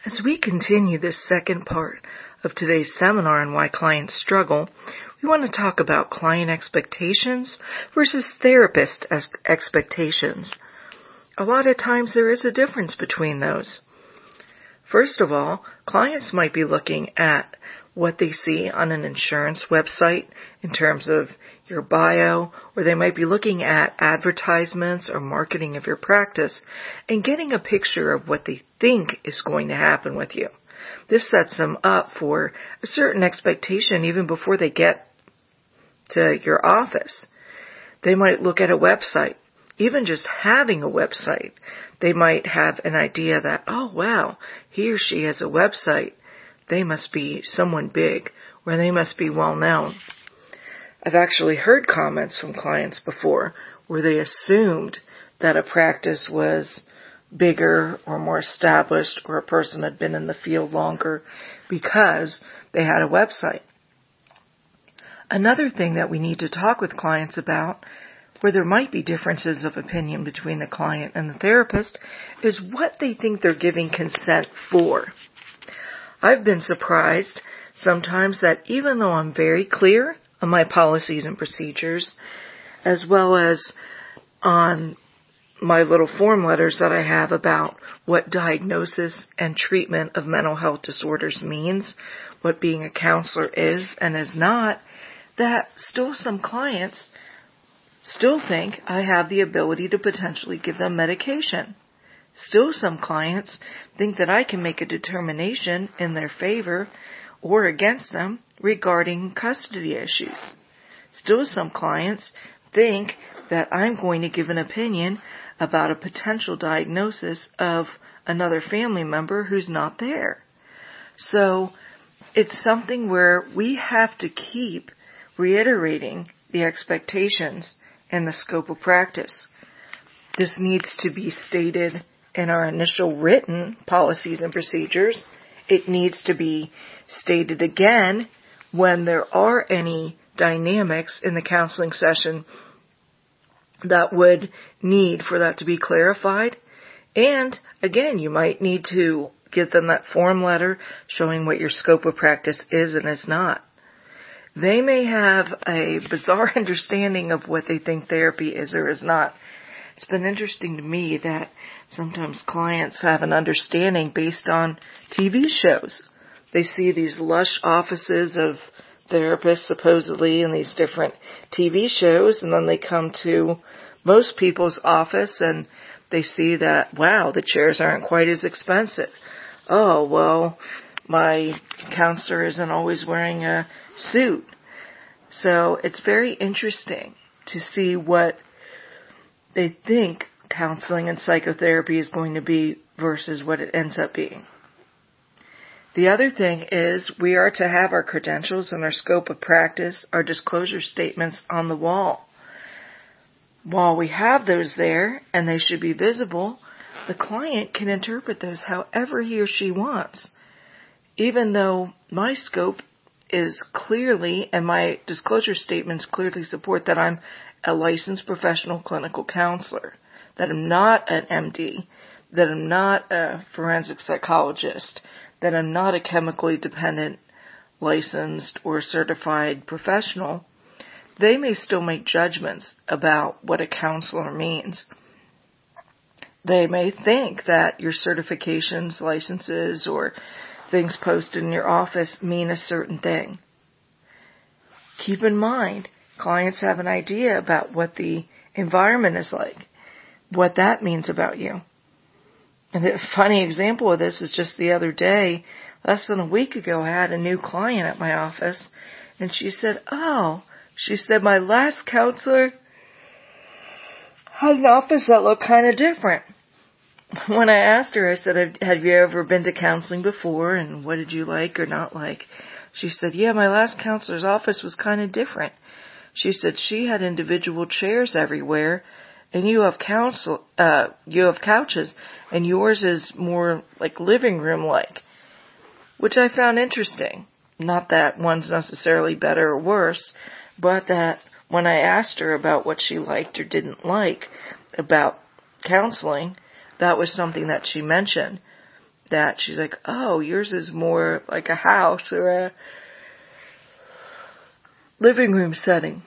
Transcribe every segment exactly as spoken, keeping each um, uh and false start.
As we continue this second part of today's seminar on why clients struggle, we want to talk about client expectations versus therapist expectations. A lot of times there is a difference between those. First of all, clients might be looking at what they see on an insurance website in terms of your bio, or they might be looking at advertisements or marketing of your practice and getting a picture of what they think is going to happen with you. This sets them up for a certain expectation even before they get to your office. They might look at a website. Even just having a website, they might have an idea that, oh wow, he or she has a website. They must be someone big, or they must be well known. I've actually heard comments from clients before where they assumed that a practice was bigger or more established, or a person had been in the field longer because they had a website. Another thing that we need to talk with clients about, where there might be differences of opinion between the client and the therapist, is what they think they're giving consent for. I've been surprised sometimes that even though I'm very clear on my policies and procedures, as well as on my little form letters that I have about what diagnosis and treatment of mental health disorders means, what being a counselor is and is not, that still some clients still think I have the ability to potentially give them medication. Still some clients think that I can make a determination in their favor or against them regarding custody issues. Still some clients think that I'm going to give an opinion about a potential diagnosis of another family member who's not there. So it's something where we have to keep reiterating the expectations and the scope of practice. This needs to be stated in our initial written policies and procedures. It needs to be stated again when there are any dynamics in the counseling session that would need for that to be clarified. And again, you might need to give them that form letter showing what your scope of practice is and is not. They may have a bizarre understanding of what they think therapy is or is not. It's been interesting to me that sometimes clients have an understanding based on T V shows. They see these lush offices of therapists supposedly in these different T V shows, and then they come to most people's office and they see that, wow, the chairs aren't quite as expensive. Oh, well, my counselor isn't always wearing a suit. So it's very interesting to see what they think counseling and psychotherapy is going to be versus what it ends up being. The other thing is we are to have our credentials and our scope of practice, our disclosure statements on the wall. While we have those there and they should be visible, the client can interpret those however he or she wants. Even though my scope is clearly, and my disclosure statements clearly support that I'm a licensed professional clinical counselor, that I'm not an M D, that I'm not a forensic psychologist, that I'm not a chemically dependent licensed or certified professional, they may still make judgments about what a counselor means. They may think that your certifications, licenses, or things posted in your office mean a certain thing. Keep in mind, clients have an idea about what the environment is like, what that means about you. And a funny example of this is just the other day, less than a week ago, I had a new client at my office, and she said, oh, she said, my last counselor had an office that looked kind of different. When I asked her, I said, have you ever been to counseling before, and what did you like or not like? She said, yeah, my last counselor's office was kind of different. She said she had individual chairs everywhere, and you have counsel, uh, you have couches, and yours is more like living room like, which I found interesting. Not that one's necessarily better or worse, but that when I asked her about what she liked or didn't like about counseling, that was something that she mentioned. that she's like, oh, yours is more like a house or a living room setting.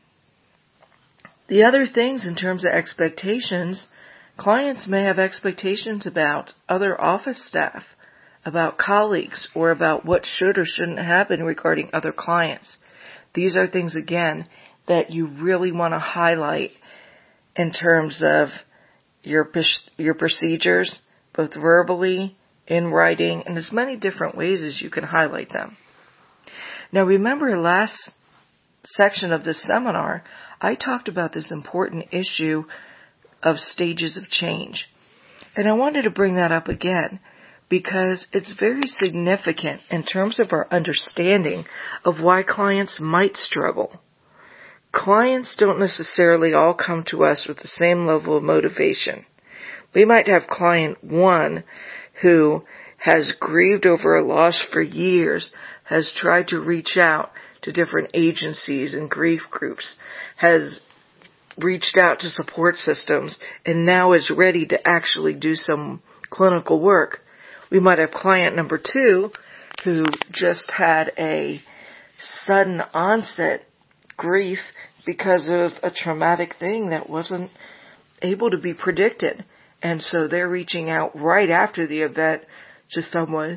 The other things in terms of expectations, clients may have expectations about other office staff, about colleagues, or about what should or shouldn't happen regarding other clients. These are things, again, that you really want to highlight in terms of your your procedures, both verbally, in writing, and as many different ways as you can highlight them. Now, remember last section of this seminar, I talked about this important issue of stages of change. And I wanted to bring that up again because it's very significant in terms of our understanding of why clients might struggle. Clients don't necessarily all come to us with the same level of motivation. We might have client one who has grieved over a loss for years, has tried to reach out to different agencies and grief groups, has reached out to support systems, and now is ready to actually do some clinical work. We might have client number two who just had a sudden onset grief because of a traumatic thing that wasn't able to be predicted. And so they're reaching out right after the event to someone.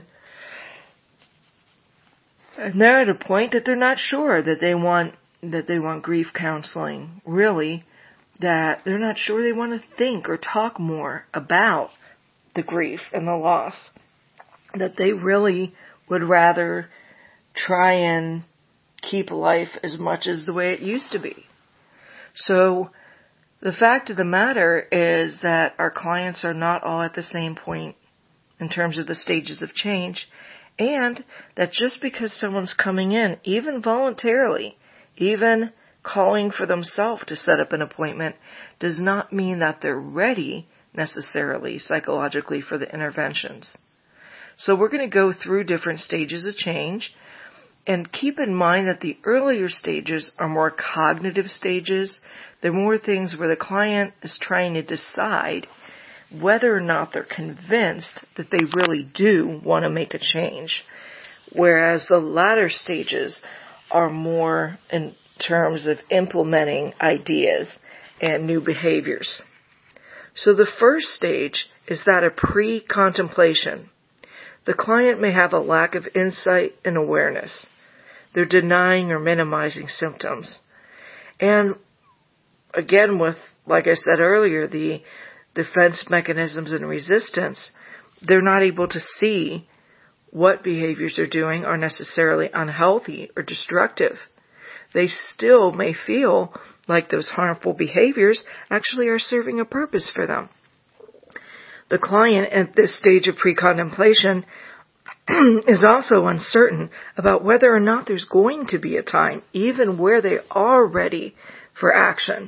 And they're at a point that they're not sure that they want that they want grief counseling, really, that they're not sure they want to think or talk more about the grief and the loss, that they really would rather try and keep life as much as the way it used to be. So the fact of the matter is that our clients are not all at the same point in terms of the stages of change, and that just because someone's coming in, even voluntarily, even calling for themselves to set up an appointment, does not mean that they're ready necessarily psychologically for the interventions. So we're going to go through different stages of change, and keep in mind that the earlier stages are more cognitive stages. They're more things where the client is trying to decide whether or not they're convinced that they really do want to make a change. Whereas the latter stages are more in terms of implementing ideas and new behaviors. So the first stage is that of pre-contemplation. The client may have a lack of insight and awareness. They're denying or minimizing symptoms. And again, with, like I said earlier, the defense mechanisms and resistance, they're not able to see what behaviors they're doing are necessarily unhealthy or destructive. They still may feel like those harmful behaviors actually are serving a purpose for them. The client at this stage of pre-contemplation is also uncertain about whether or not there's going to be a time, even where they are ready for action.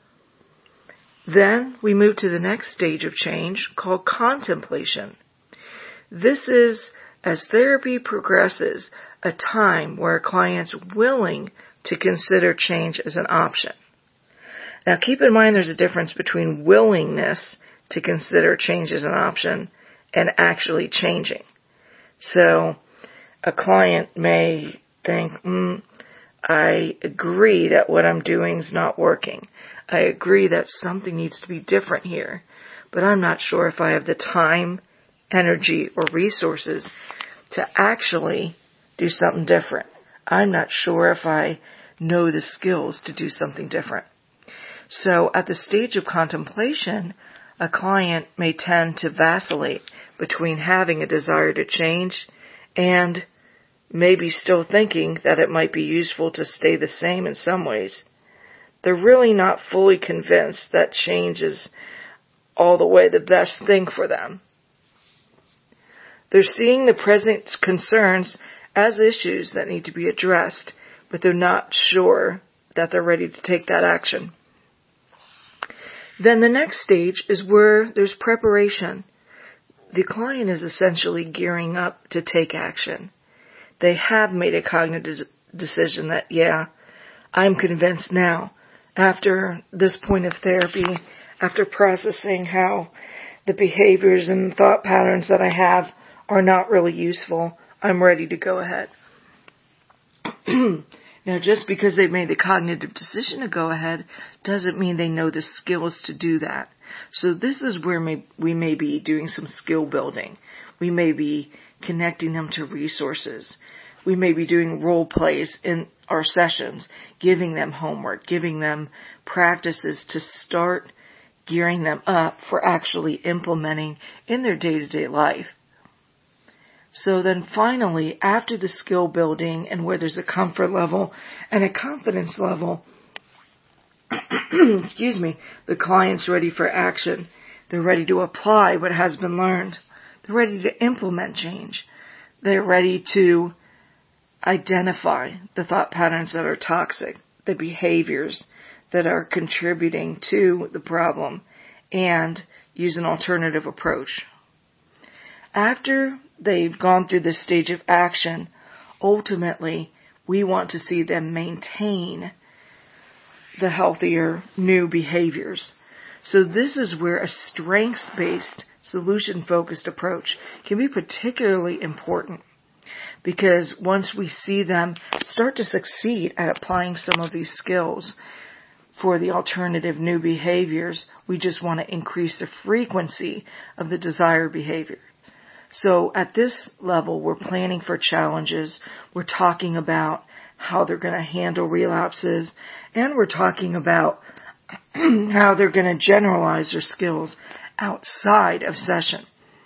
Then we move to the next stage of change called contemplation. This is, as therapy progresses, a time where a client's willing to consider change as an option. Now keep in mind there's a difference between willingness to consider change as an option and actually changing. So a client may think, mm, I agree that what I'm doing is not working. I agree that something needs to be different here, but I'm not sure if I have the time, energy, or resources to actually do something different. I'm not sure if I know the skills to do something different. So at the stage of contemplation, a client may tend to vacillate between having a desire to change and maybe still thinking that it might be useful to stay the same in some ways. They're really not fully convinced that change is all the way the best thing for them. They're seeing the present concerns as issues that need to be addressed, but they're not sure that they're ready to take that action. Then the next stage is where there's preparation. The client is essentially gearing up to take action. They have made a cognitive decision that, yeah, I'm convinced now, after this point of therapy, after processing how the behaviors and thought patterns that I have are not really useful. I'm ready to go ahead. Now, just because they've made the cognitive decision to go ahead doesn't mean they know the skills to do that. So this is where may, we may be doing some skill building. We may be connecting them to resources. We may be doing role plays in our sessions, giving them homework, giving them practices to start gearing them up for actually implementing in their day-to-day life. So then finally, after the skill building and where there's a comfort level and a confidence level, excuse me, the client's ready for action. They're ready to apply what has been learned. They're ready to implement change. They're ready to identify the thought patterns that are toxic, the behaviors that are contributing to the problem, and use an alternative approach. After they've gone through this stage of action, ultimately, we want to see them maintain the healthier new behaviors. So this is where a strengths-based, solution-focused approach can be particularly important, because once we see them start to succeed at applying some of these skills for the alternative new behaviors, we just want to increase the frequency of the desired behavior. So at this level, we're planning for challenges. We're talking about how they're going to handle relapses, and we're talking about how they're going to generalize their skills outside of session.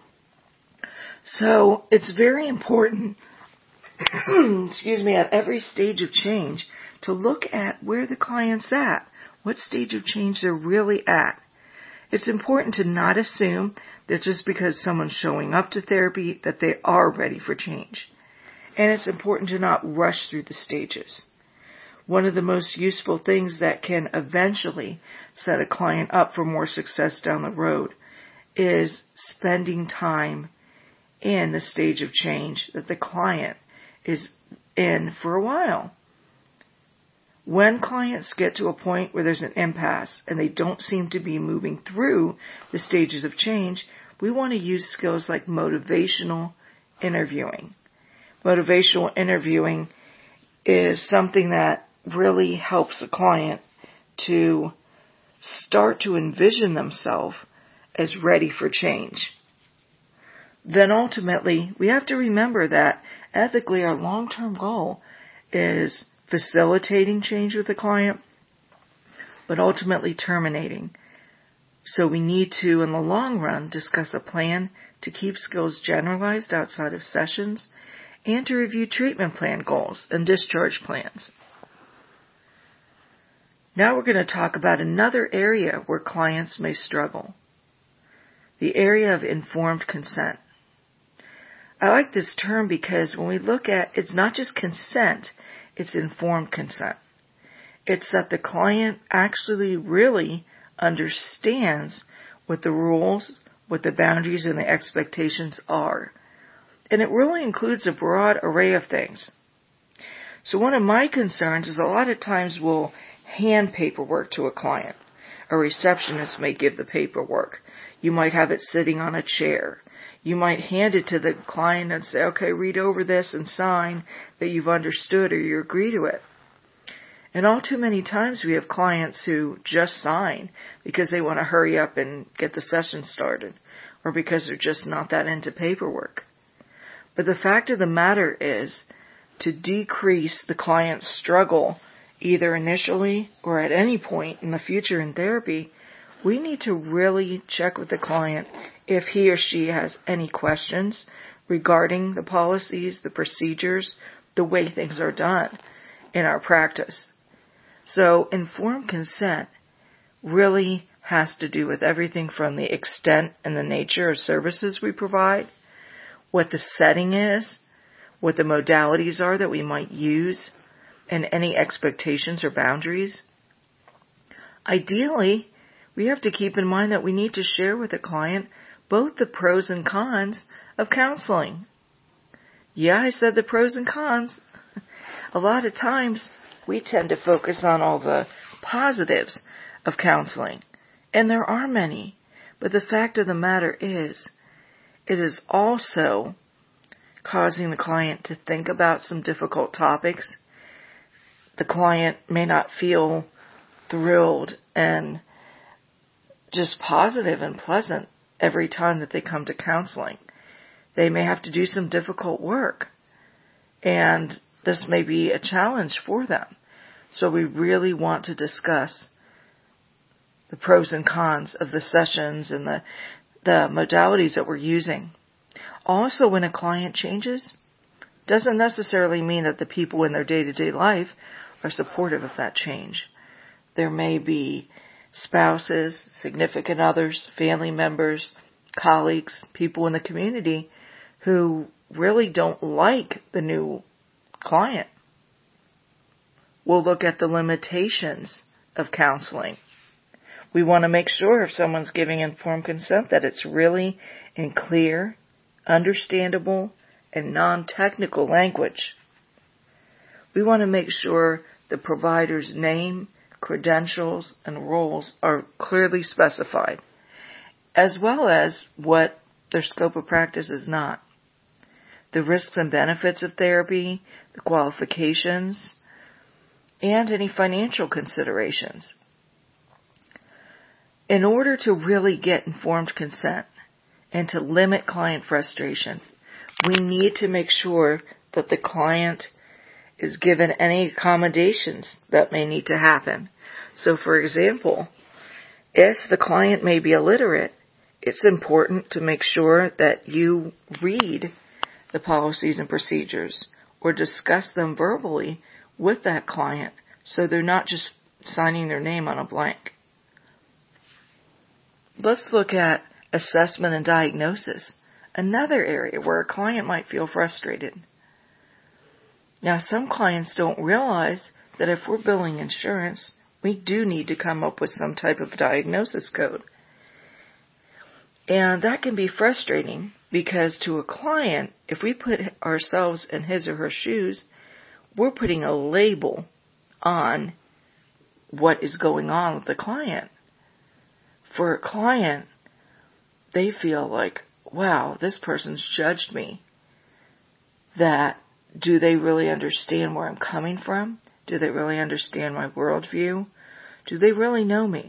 So it's very important, excuse me, at every stage of change to look at where the client's at, what stage of change they're really at. It's important to not assume that just because someone's showing up to therapy that they are ready for change. And it's important to not rush through the stages. One of the most useful things that can eventually set a client up for more success down the road is spending time in the stage of change that the client is in for a while. When clients get to a point where there's an impasse and they don't seem to be moving through the stages of change, we want to use skills like motivational interviewing. Motivational interviewing is something that really helps a client to start to envision themselves as ready for change. Then ultimately, we have to remember that ethically our long-term goal is facilitating change with the client, but ultimately terminating. So we need to, in the long run, discuss a plan to keep skills generalized outside of sessions and to review treatment plan goals and discharge plans. Now we're going to talk about another area where clients may struggle, the area of informed consent. I like this term because when we look at, it's not just consent, it's informed consent. It's that the client actually really understands what the rules, what the boundaries and the expectations are. And it really includes a broad array of things. So one of my concerns is a lot of times we'll hand paperwork to a client. A receptionist may give the paperwork. You might have it sitting on a chair. You might hand it to the client and say, okay, read over this and sign that you've understood or you agree to it. And all too many times we have clients who just sign because they want to hurry up and get the session started, or because they're just not that into paperwork. But the fact of the matter is, to decrease the client's struggle, either initially or at any point in the future in therapy, we need to really check with the client if he or she has any questions regarding the policies, the procedures, the way things are done in our practice. So informed consent really has to do with everything from the extent and the nature of services we provide, what the setting is, what the modalities are that we might use, and any expectations or boundaries. Ideally, we have to keep in mind that we need to share with the client both the pros and cons of counseling. Yeah, I said the pros and cons. A lot of times we tend to focus on all the positives of counseling, and there are many. But the fact of the matter is, it is also causing the client to think about some difficult topics, the client may not feel thrilled and just positive and pleasant every time that they come to counseling. They may have to do some difficult work, and this may be a challenge for them. So we really want to discuss the pros and cons of the sessions and the, the modalities that we're using. Also, when a client changes, doesn't necessarily mean that the people in their day-to-day life are supportive of that change. There may be spouses, significant others, family members, colleagues, people in the community who really don't like the new client. We'll look at the limitations of counseling. We want to make sure if someone's giving informed consent that it's really in clear, understandable, and non-technical language. We want to make sure the provider's name, credentials, and roles are clearly specified, as well as what their scope of practice is not. The risks and benefits of therapy, the qualifications, and any financial considerations. In order to really get informed consent and to limit client frustration, we need to make sure that the client is given any accommodations that may need to happen. So, for example, if the client may be illiterate, it's important to make sure that you read the policies and procedures or discuss them verbally with that client so they're not just signing their name on a blank. Let's look at assessment and diagnosis, another area where a client might feel frustrated. Now, some clients don't realize that if we're billing insurance, we do need to come up with some type of diagnosis code. And that can be frustrating because to a client, if we put ourselves in his or her shoes, we're putting a label on what is going on with the client. For a client, they feel like, wow, this person's judged me. That, do they really understand where I'm coming from? Do they really understand my worldview? Do they really know me?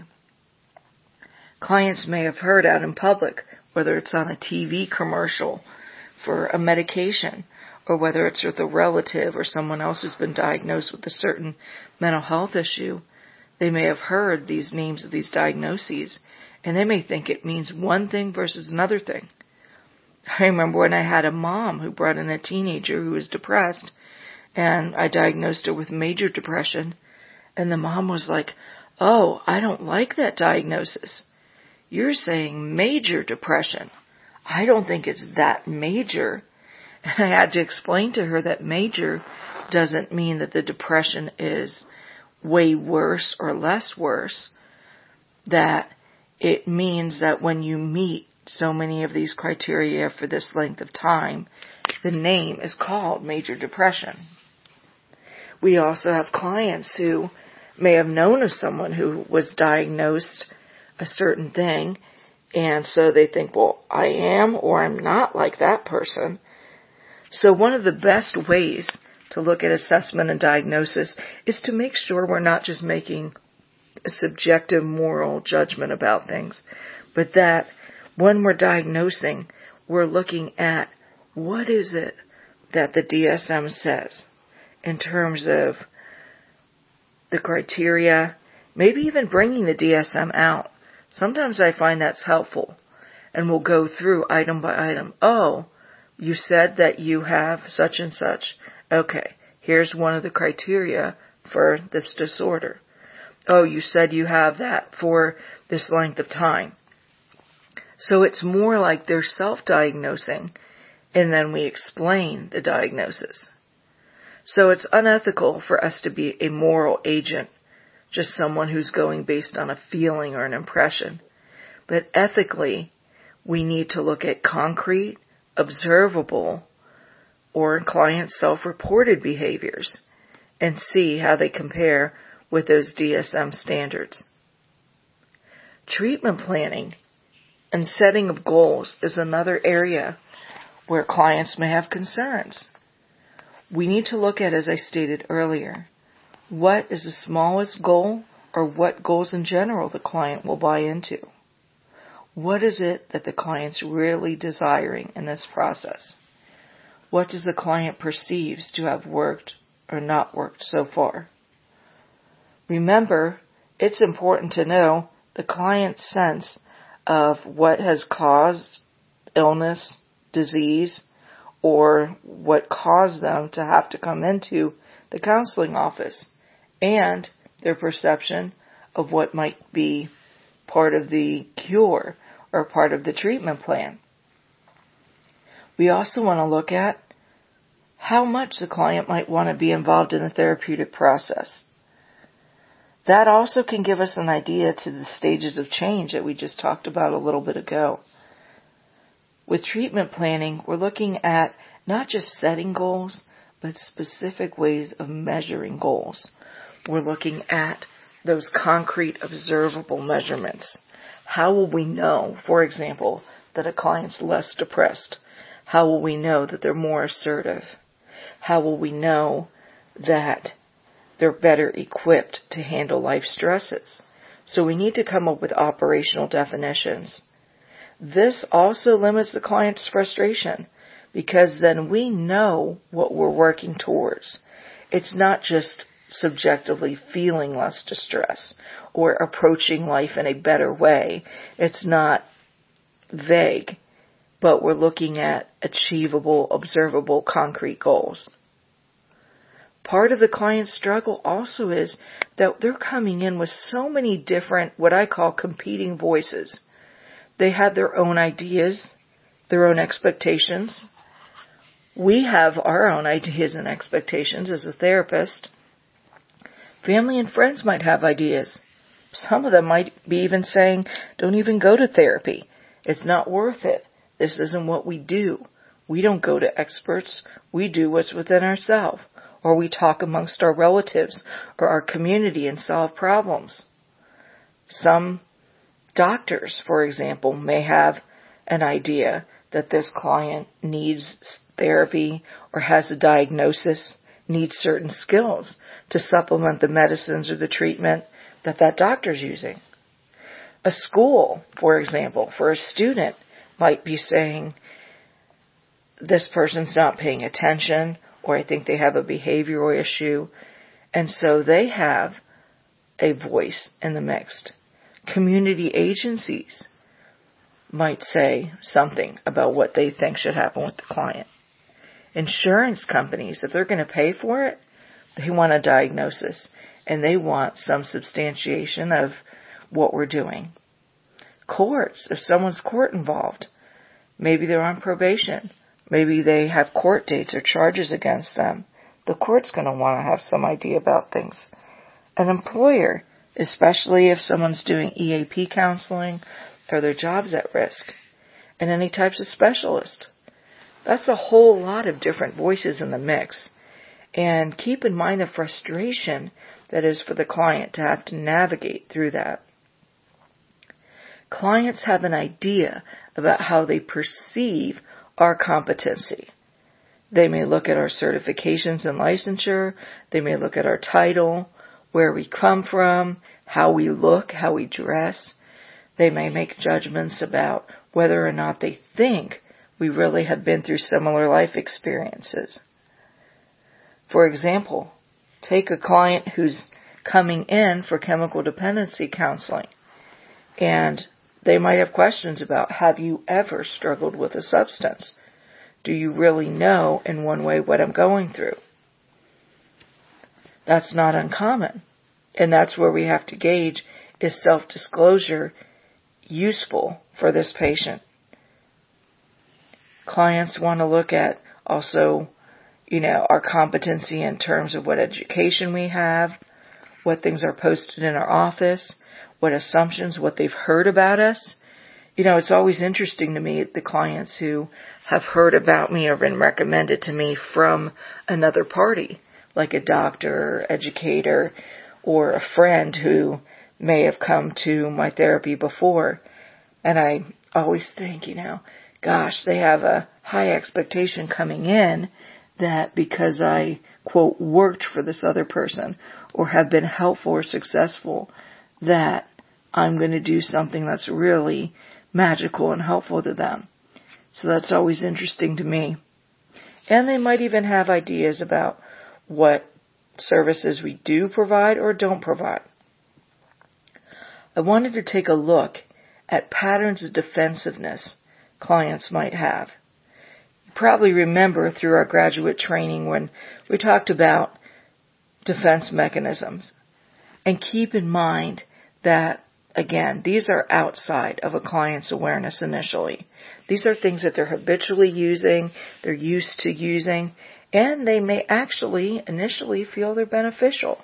Clients may have heard out in public, whether it's on a T V commercial for a medication, or whether it's with a relative or someone else who's been diagnosed with a certain mental health issue. They may have heard these names of these diagnoses, and they may think it means one thing versus another thing. I remember when I had a mom who brought in a teenager who was depressed, and I diagnosed her with major depression, and the mom was like, oh, I don't like that diagnosis. You're saying major depression. I don't think it's that major. And I had to explain to her that major doesn't mean that the depression is way worse or less worse, that it means that when you meet so many of these criteria for this length of time, the name is called major depression. We also have clients who may have known of someone who was diagnosed a certain thing, and so they think, well, I am or I'm not like that person. So one of the best ways to look at assessment and diagnosis is to make sure we're not just making a subjective moral judgment about things, but that when we're diagnosing, we're looking at what is it that the D S M says in terms of the criteria, maybe even bringing the D S M out. Sometimes I find that's helpful, and we'll go through item by item. Oh, you said that you have such and such. Okay, here's one of the criteria for this disorder. Oh, you said you have that for this length of time. So it's more like they're self-diagnosing, and then we explain the diagnosis. So it's unethical for us to be a moral agent, just someone who's going based on a feeling or an impression. But ethically, we need to look at concrete, observable, or client self-reported behaviors and see how they compare with those D S M standards. Treatment planning and setting of goals is another area where clients may have concerns. We need to look at, as I stated earlier, what is the smallest goal or what goals in general the client will buy into. What is it that the client's really desiring in this process? What does the client perceives to have worked or not worked so far? Remember, it's important to know the client's sense of what has caused illness, disease, or what caused them to have to come into the counseling office, and their perception of what might be part of the cure or part of the treatment plan. We also want to look at how much the client might want to be involved in the therapeutic process. That also can give us an idea to the stages of change that we just talked about a little bit ago. With treatment planning, we're looking at not just setting goals, but specific ways of measuring goals. We're looking at those concrete, observable measurements. How will we know, for example, that a client's less depressed? How will we know that they're more assertive? How will we know that they're better equipped to handle life stresses? So we need to come up with operational definitions. This also limits the client's frustration because then we know what we're working towards. It's not just subjectively feeling less distress or approaching life in a better way. It's not vague, but we're looking at achievable, observable, concrete goals. Part of the client's struggle also is that they're coming in with so many different, what I call competing voices. They have their own ideas, their own expectations. We have our own ideas and expectations as a therapist. Family and friends might have ideas. Some of them might be even saying, don't even go to therapy. It's not worth it. This isn't what we do. We don't go to experts. We do what's within ourselves. Or we talk amongst our relatives or our community and solve problems. Some doctors, for example, may have an idea that this client needs therapy or has a diagnosis, needs certain skills to supplement the medicines or the treatment that that doctor's using. A school, for example, for a student might be saying, this person's not paying attention, or I think they have a behavioral issue, and so they have a voice in the mix. Community agencies might say something about what they think should happen with the client. Insurance companies, if they're going to pay for it, they want a diagnosis and they want some substantiation of what we're doing. Courts, if someone's court involved, maybe they're on probation, maybe they have court dates or charges against them, the court's going to want to have some idea about things. An employer, especially if someone's doing E A P counseling or their job's at risk, and any types of specialists. That's a whole lot of different voices in the mix. And keep in mind the frustration that is for the client to have to navigate through that. Clients have an idea about how they perceive our competency. They may look at our certifications and licensure. They may look at our title, where we come from, how we look, how we dress. They may make judgments about whether or not they think we really have been through similar life experiences. For example, take a client who's coming in for chemical dependency counseling, and they might have questions about, have you ever struggled with a substance? Do you really know in one way what I'm going through? That's not uncommon. And that's where we have to gauge, is self-disclosure useful for this patient? Clients want to look at also, you know, our competency in terms of what education we have, what things are posted in our office, what assumptions, what they've heard about us. You know, it's always interesting to me, the clients who have heard about me or been recommended to me from another party, like a doctor, educator, or a friend who may have come to my therapy before. And I always think, you know, gosh, they have a high expectation coming in that because I, quote, worked for this other person or have been helpful or successful, that I'm going to do something that's really magical and helpful to them. So that's always interesting to me. And they might even have ideas about what services we do provide or don't provide. I wanted to take a look at patterns of defensiveness clients might have. You probably remember through our graduate training when we talked about defense mechanisms. And keep in mind that, again, these are outside of a client's awareness initially. These are things that they're habitually using, they're used to using, and they may actually initially feel they're beneficial.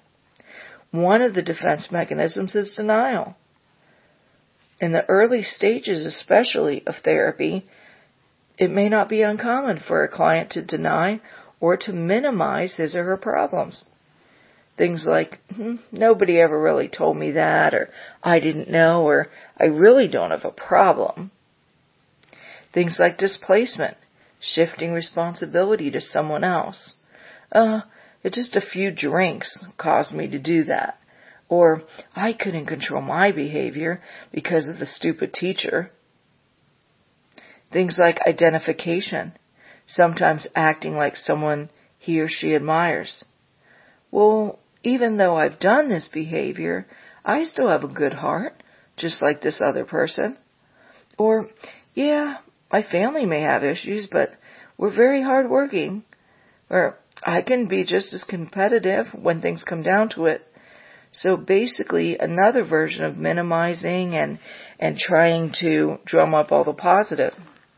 One of the defense mechanisms is denial. In the early stages, especially of therapy, it may not be uncommon for a client to deny or to minimize his or her problems. Things like, hmm, nobody ever really told me that, or I didn't know, or I really don't have a problem. Things like displacement, shifting responsibility to someone else. Uh, it just a few drinks caused me to do that. Or, I couldn't control my behavior because of the stupid teacher. Things like identification, sometimes acting like someone he or she admires. Well, even though I've done this behavior, I still have a good heart, just like this other person. Or, yeah, my family may have issues, but we're very hardworking. Or, I can be just as competitive when things come down to it. So basically, another version of minimizing and, and trying to drum up all the positive.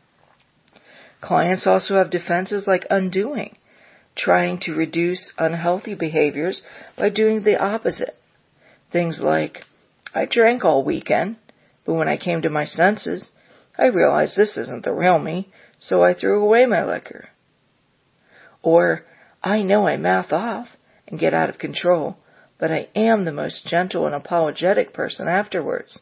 Clients also have defenses like undoing, trying to reduce unhealthy behaviors by doing the opposite. Things like, I drank all weekend, but when I came to my senses, I realized this isn't the real me, so I threw away my liquor. Or, I know I mouth off and get out of control, but I am the most gentle and apologetic person afterwards.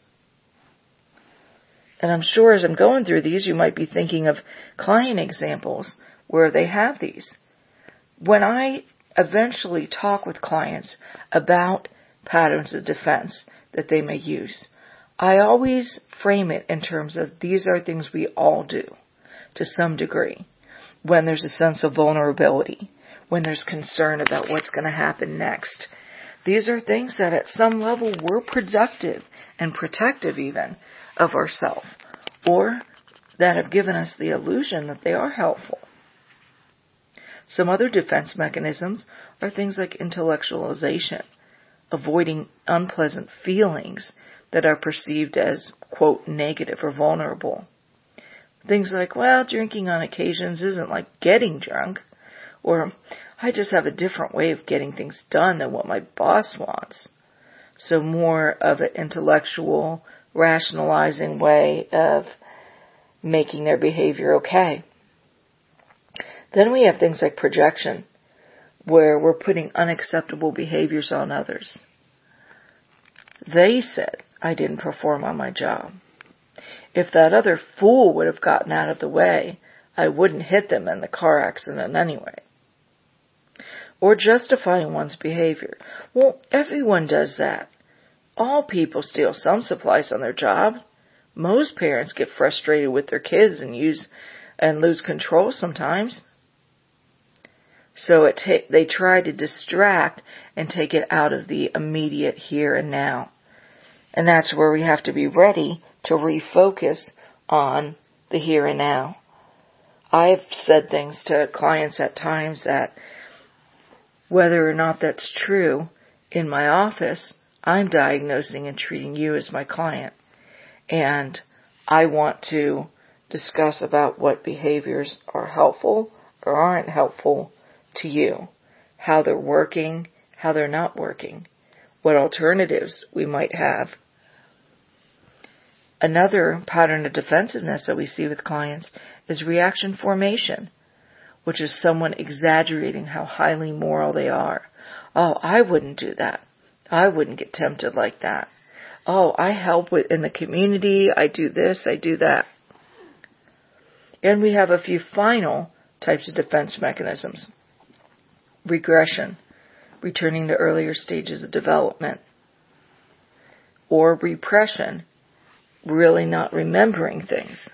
And I'm sure as I'm going through these, you might be thinking of client examples where they have these. When I eventually talk with clients about patterns of defense that they may use, I always frame it in terms of these are things we all do to some degree. When there's a sense of vulnerability, when there's concern about what's going to happen next. These are things that at some level we're productive and protective even of ourselves, or that have given us the illusion that they are helpful. Some other defense mechanisms are things like intellectualization, avoiding unpleasant feelings that are perceived as, quote, negative or vulnerable. Things like, well, drinking on occasions isn't like getting drunk, or I just have a different way of getting things done than what my boss wants. So more of an intellectual, rationalizing way of making their behavior okay. Then we have things like projection, where we're putting unacceptable behaviors on others. They said I didn't perform on my job. If that other fool would have gotten out of the way, I wouldn't hit them in the car accident anyway. Or justifying one's behavior. Well, everyone does that. All people steal some supplies on their jobs. Most parents get frustrated with their kids and use and lose control sometimes. So it ta- they try to distract and take it out of the immediate here and now. And that's where we have to be ready to refocus on the here and now. I've said things to clients at times that whether or not that's true, in my office, I'm diagnosing and treating you as my client. And I want to discuss about what behaviors are helpful or aren't helpful to you, how they're working, how they're not working, what alternatives we might have. Another pattern of defensiveness that we see with clients is reaction formation, which is someone exaggerating how highly moral they are. Oh, I wouldn't do that. I wouldn't get tempted like that. Oh, I help with in the community. I do this, I do that. And we have a few final types of defense mechanisms. Regression, returning to earlier stages of development. Or repression, really not remembering things.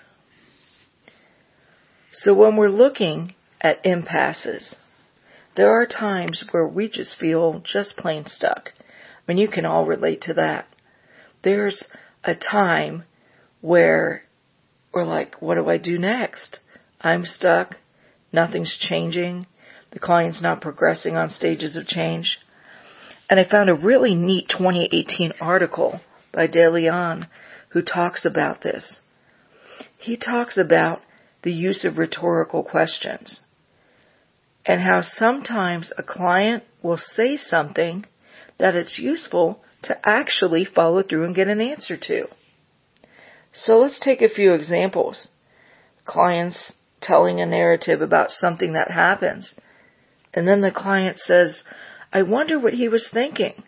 So when we're looking at impasses, there are times where we just feel just plain stuck. I mean, you can all relate to that. There's a time where we're like, what do I do next? I'm stuck. Nothing's changing. The client's not progressing on stages of change. And I found a really neat twenty eighteen article by DeLeon who talks about this. He talks about the use of rhetorical questions and how sometimes a client will say something that it's useful to actually follow through and get an answer to. So let's take a few examples. Clients telling a narrative about something that happens, and then the client says, I wonder what he was thinking.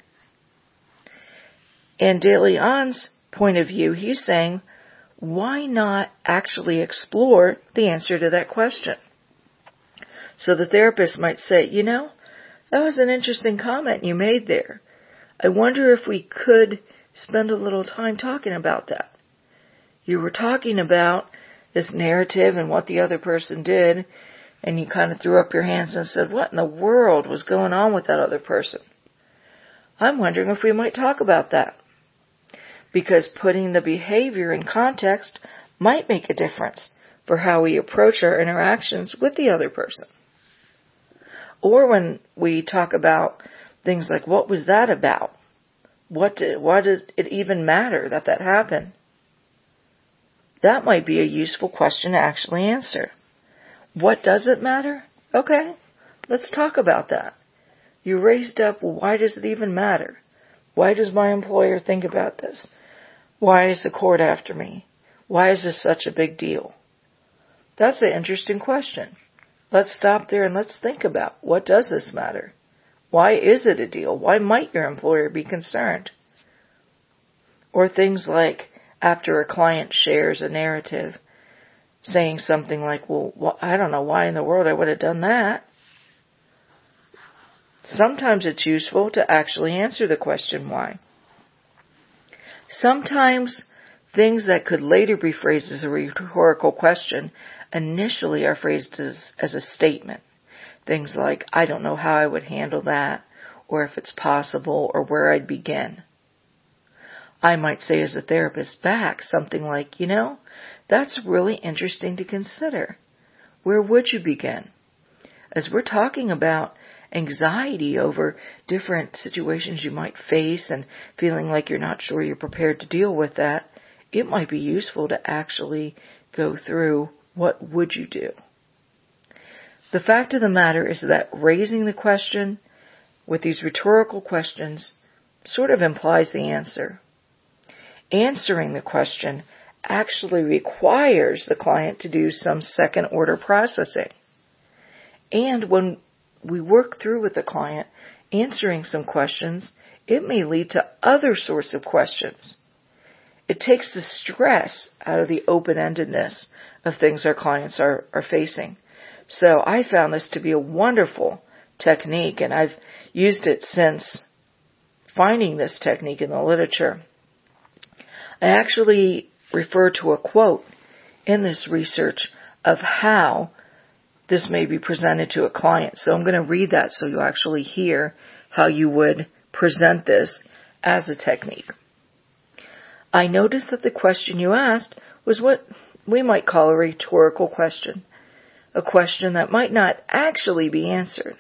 And DeLeon's point of view, he's saying, why not actually explore the answer to that question? So the therapist might say, you know, that was an interesting comment you made there. I wonder if we could spend a little time talking about that. You were talking about this narrative and what the other person did, and you kind of threw up your hands and said, what in the world was going on with that other person? I'm wondering if we might talk about that. Because putting the behavior in context might make a difference for how we approach our interactions with the other person. Or when we talk about things like, what was that about? What did, why does it even matter that that happened? That might be a useful question to actually answer. What does it matter? Okay, let's talk about that. You raised up, well, why does it even matter? Why does my employer think about this? Why is the court after me? Why is this such a big deal? That's an interesting question. Let's stop there and let's think about, what does this matter? Why is it a deal? Why might your employer be concerned? Or things like, after a client shares a narrative, saying something like, well, I don't know why in the world I would have done that. Sometimes it's useful to actually answer the question why. Sometimes things that could later be phrased as a rhetorical question initially are phrased as, as a statement. Things like, I don't know how I would handle that, or if it's possible, or where I'd begin. I might say as a therapist back something like, you know, that's really interesting to consider. Where would you begin? As we're talking about anxiety over different situations you might face and feeling like you're not sure you're prepared to deal with that, it might be useful to actually go through what would you do. The fact of the matter is that raising the question with these rhetorical questions sort of implies the answer. Answering the question actually requires the client to do some second order processing. And when we work through with the client, answering some questions, it may lead to other sorts of questions. It takes the stress out of the open-endedness of things our clients are, are facing. So I found this to be a wonderful technique, and I've used it since finding this technique in the literature. I actually refer to a quote in this research of how this may be presented to a client. So I'm going to read that so you actually hear how you would present this as a technique. I noticed that the question you asked was what we might call a rhetorical question, a question that might not actually be answered,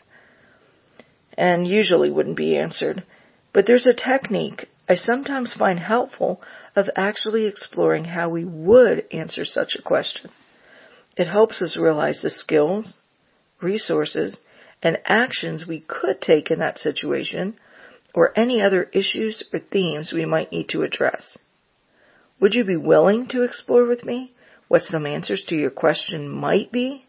and usually wouldn't be answered, but there's a technique I sometimes find helpful of actually exploring how we would answer such a question. It helps us realize the skills, resources, and actions we could take in that situation, or any other issues or themes we might need to address. Would you be willing to explore with me what some answers to your question might be?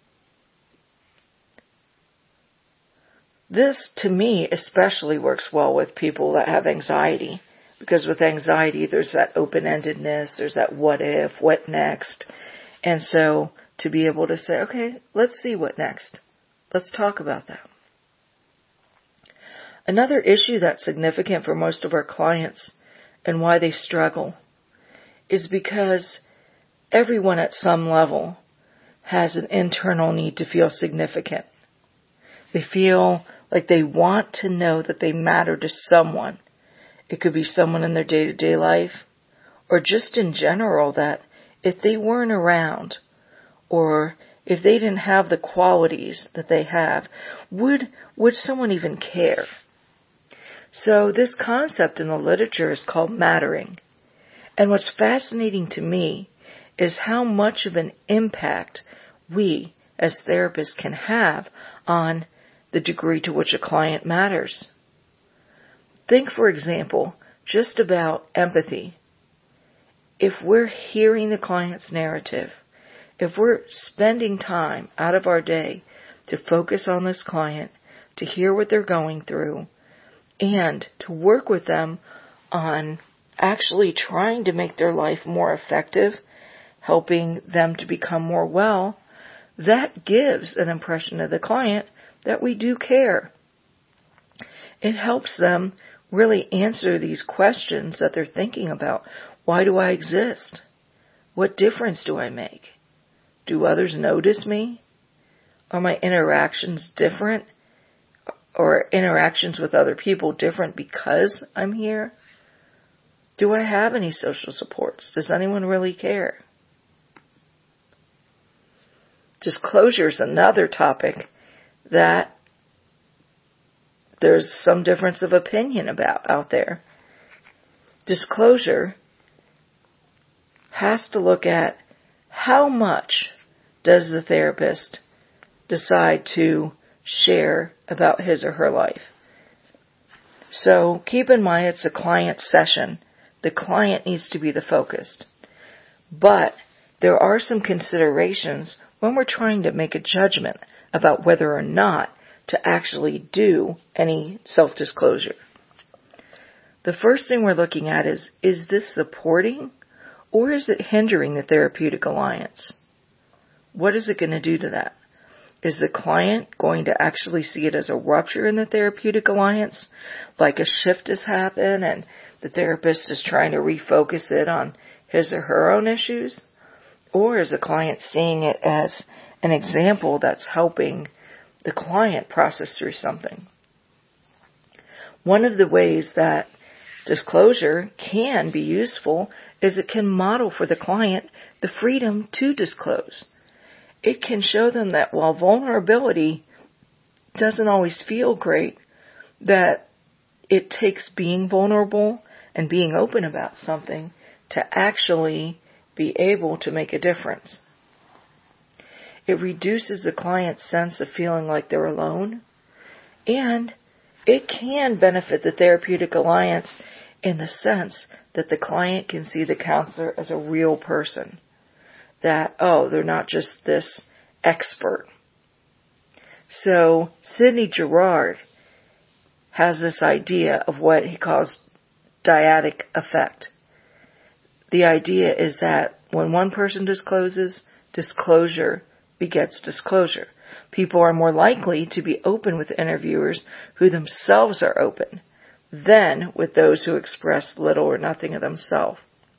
This, to me, especially works well with people that have anxiety, because with anxiety, there's that open-endedness, there's that what if, what next. And so to be able to say, okay, let's see what next. Let's talk about that. Another issue that's significant for most of our clients and why they struggle is because everyone at some level has an internal need to feel significant. They feel like they want to know that they matter to someone. It could be someone in their day-to-day life, or just in general that if they weren't around, or if they didn't have the qualities that they have, would would someone even care? So this concept in the literature is called mattering. And what's fascinating to me is how much of an impact we as therapists can have on the degree to which a client matters. Think, for example, just about empathy. If we're hearing the client's narrative, if we're spending time out of our day to focus on this client, to hear what they're going through, and to work with them on actually trying to make their life more effective, helping them to become more well, that gives an impression to the client that we do care. It helps them really answer these questions that they're thinking about. Why do I exist? What difference do I make? Do others notice me? Are my interactions different? Or interactions with other people different because I'm here? Do I have any social supports? Does anyone really care? Disclosure is another topic that there's some difference of opinion about out there. Disclosure has to look at how much does the therapist decide to share about his or her life. So keep in mind it's a client session. The client needs to be the focus. But there are some considerations when we're trying to make a judgment about whether or not to actually do any self-disclosure. The first thing we're looking at is, is this supporting or is it hindering the therapeutic alliance? What is it going to do to that? Is the client going to actually see it as a rupture in the therapeutic alliance, like a shift has happened and the therapist is trying to refocus it on his or her own issues? Or is the client seeing it as an example that's helping the client process through something? One of the ways that disclosure can be useful is it can model for the client the freedom to disclose. It can show them that while vulnerability doesn't always feel great, that it takes being vulnerable and being open about something to actually be able to make a difference. It reduces the client's sense of feeling like they're alone, and it can benefit the therapeutic alliance in the sense that the client can see the counselor as a real person. That, oh, they're not just this expert. So Sidney Girard has this idea of what he calls dyadic effect. The idea is that when one person discloses, disclosure begets disclosure. People are more likely to be open with interviewers who themselves are open than with those who express little or nothing of themselves.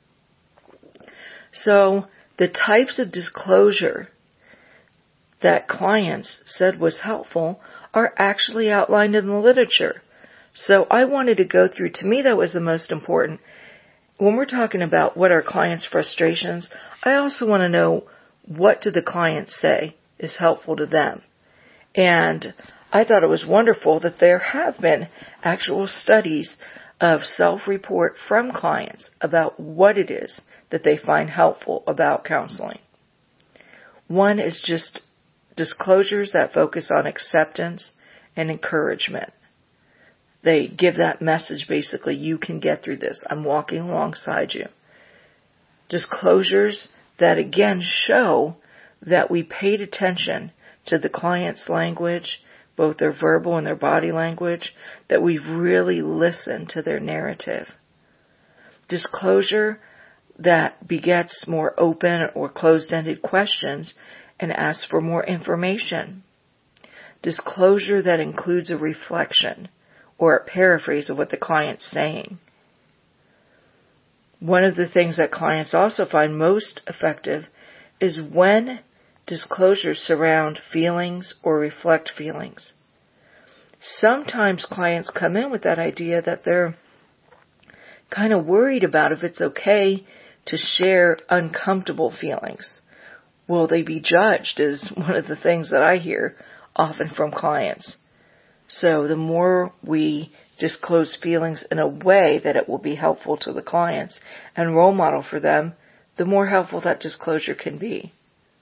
So the types of disclosure that clients said was helpful are actually outlined in the literature. So I wanted to go through, to me that was the most important. When we're talking about what are clients' frustrations, I also want to know what do the clients say is helpful to them. And I thought it was wonderful that there have been actual studies of self-report from clients about what it is that they find helpful about counseling. One is just disclosures that focus on acceptance and encouragement. They give that message basically, you can get through this. I'm walking alongside you. Disclosures that again show that we paid attention to the client's language, both their verbal and their body language, that we've really listened to their narrative. Disclosure that begets more open or closed-ended questions and ask for more information. Disclosure that includes a reflection or a paraphrase of what the client's saying. One of the things that clients also find most effective is when disclosures surround feelings or reflect feelings. Sometimes clients come in with that idea that they're kind of worried about if it's okay to share uncomfortable feelings. Will they be judged is one of the things that I hear often from clients. So the more we disclose feelings in a way that it will be helpful to the clients and role model for them, the more helpful that disclosure can be.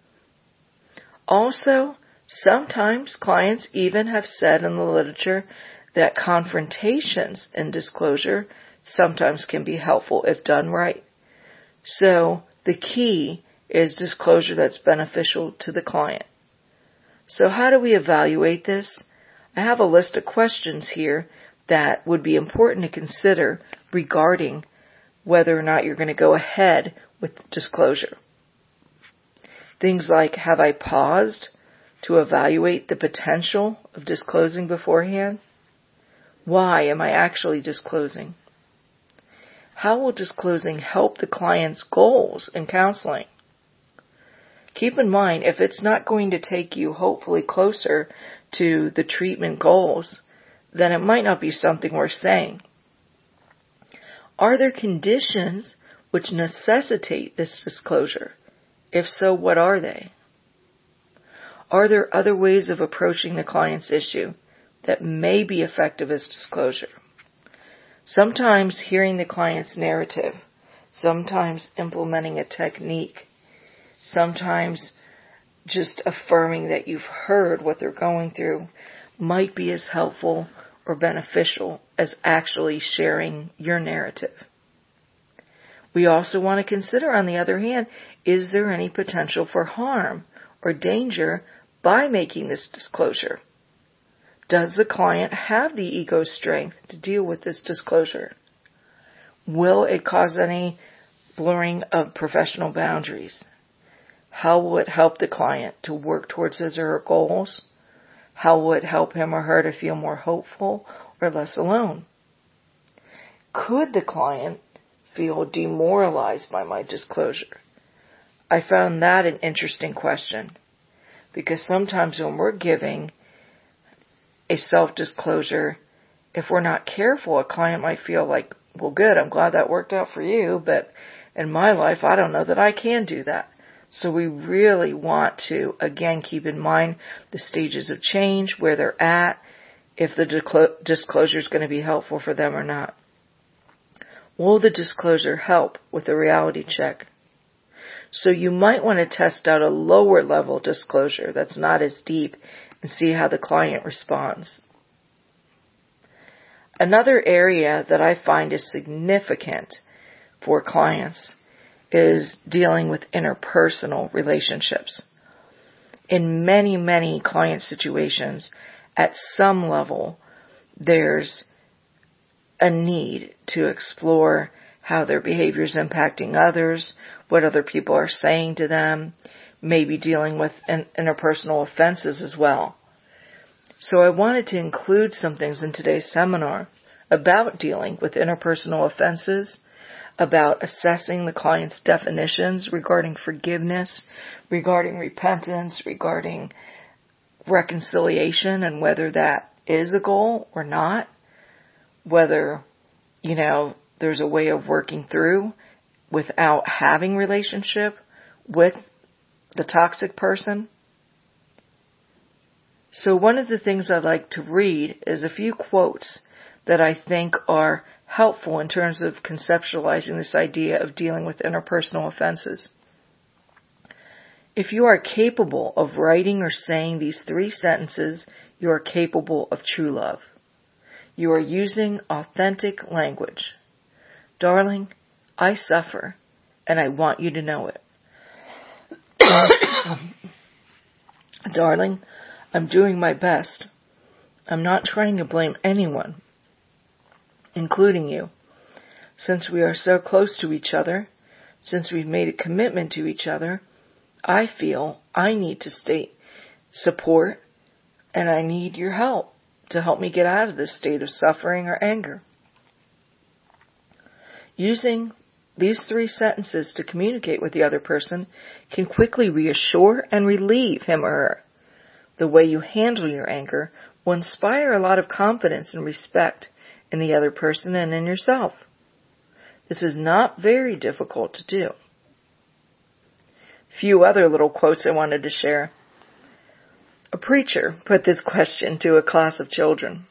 Also, sometimes clients even have said in the literature that confrontations in disclosure sometimes can be helpful if done right. So the key is disclosure that's beneficial to the client. So how do we evaluate this? I have a list of questions here that would be important to consider regarding whether or not you're going to go ahead with disclosure. Things like, have I paused to evaluate the potential of disclosing beforehand? Why am I actually disclosing? How will disclosing help the client's goals in counseling? Keep in mind, if it's not going to take you hopefully closer to the treatment goals, then it might not be something worth saying. Are there conditions which necessitate this disclosure? If so, what are they? Are there other ways of approaching the client's issue that may be effective as disclosure? Sometimes hearing the client's narrative, sometimes implementing a technique, sometimes just affirming that you've heard what they're going through might be as helpful or beneficial as actually sharing your narrative. We also want to consider, on the other hand, is there any potential for harm or danger by making this disclosure? Does the client have the ego strength to deal with this disclosure? Will it cause any blurring of professional boundaries? How will it help the client to work towards his or her goals? How will it help him or her to feel more hopeful or less alone? Could the client feel demoralized by my disclosure? I found that an interesting question, because sometimes when we're giving a self-disclosure, if we're not careful, a client might feel like, well, good, I'm glad that worked out for you, but in my life, I don't know that I can do that. So we really want to, again, keep in mind the stages of change, where they're at, if the disclo- disclosure is going to be helpful for them or not. Will the disclosure help with a reality check? So you might want to test out a lower level disclosure that's not as deep and see how the client responds. Another area that I find is significant for clients is dealing with interpersonal relationships. In many, many client situations, at some level, there's a need to explore how their behavior is impacting others, what other people are saying to them, maybe dealing with in- interpersonal offenses as well. So I wanted to include some things in today's seminar about dealing with interpersonal offenses, about assessing the client's definitions regarding forgiveness, regarding repentance, regarding reconciliation, and whether that is a goal or not, whether, you know, there's a way of working through without having relationship with the toxic person. So one of the things I like to read is a few quotes that I think are helpful in terms of conceptualizing this idea of dealing with interpersonal offenses. If you are capable of writing or saying these three sentences, you are capable of true love. You are using authentic language. Darling, I suffer, and I want you to know it. Darling, I'm doing my best. I'm not trying to blame anyone, including you. Since we are so close to each other, since we've made a commitment to each other, I feel I need to state support and I need your help to help me get out of this state of suffering or anger. Using these three sentences to communicate with the other person can quickly reassure and relieve him or her. The way you handle your anger will inspire a lot of confidence and respect in the other person and in yourself. This is not very difficult to do. Few other little quotes I wanted to share. A preacher put this question to a class of children.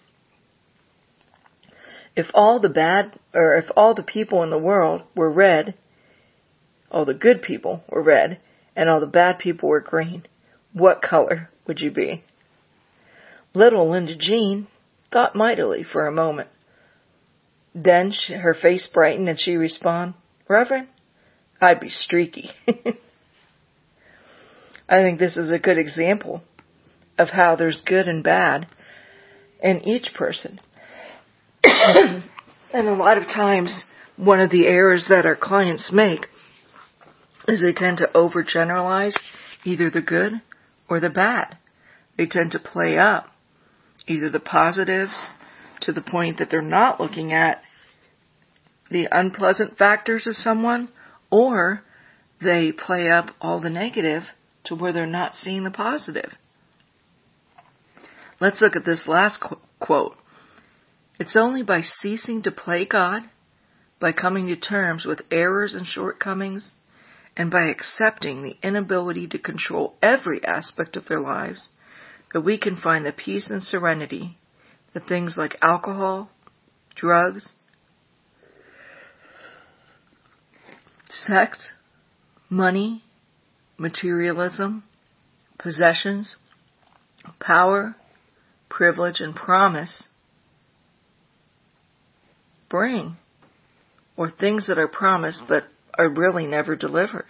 If all the bad, or if all the people in the world were red, all the good people were red, and all the bad people were green, what color would you be? Little Linda Jean thought mightily for a moment. Then she, her face brightened and she responded, Reverend, I'd be streaky. I think this is a good example of how there's good and bad in each person. And a lot of times, one of the errors that our clients make is they tend to overgeneralize either the good or the bad. They tend to play up either the positives to the point that they're not looking at the unpleasant factors of someone, or they play up all the negative to where they're not seeing the positive. Let's look at this last qu- quote. It's only by ceasing to play God, by coming to terms with errors and shortcomings, and by accepting the inability to control every aspect of their lives, that we can find the peace and serenity that things like alcohol, drugs, sex, money, materialism, possessions, power, privilege, and promise bring, or things that are promised but are really never delivered.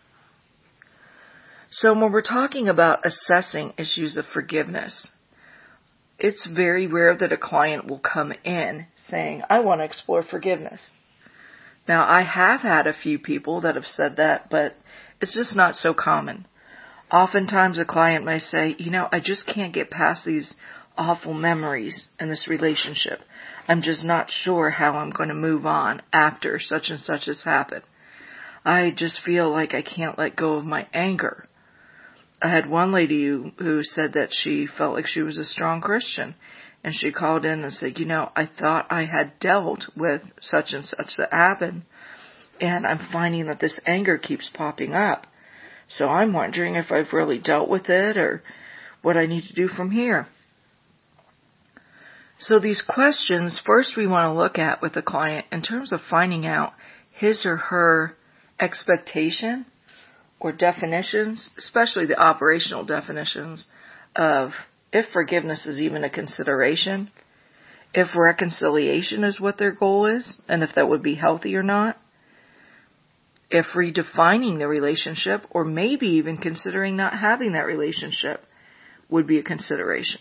So when we're talking about assessing issues of forgiveness, it's very rare that a client will come in saying, I want to explore forgiveness. Now, I have had a few people that have said that, but it's just not so common. Oftentimes a client may say, you know, I just can't get past these awful memories in this relationship. I'm just not sure how I'm going to move on after such and such has happened. I just feel like I can't let go of my anger. I had one lady who, who said that she felt like she was a strong Christian, and she called in and said, you know, I thought I had dealt with such and such that happened, and I'm finding that this anger keeps popping up. So I'm wondering if I've really dealt with it or what I need to do from here. So these questions, first we want to look at with the client in terms of finding out his or her expectation or definitions, especially the operational definitions of if forgiveness is even a consideration, if reconciliation is what their goal is, and if that would be healthy or not, if redefining the relationship or maybe even considering not having that relationship would be a consideration.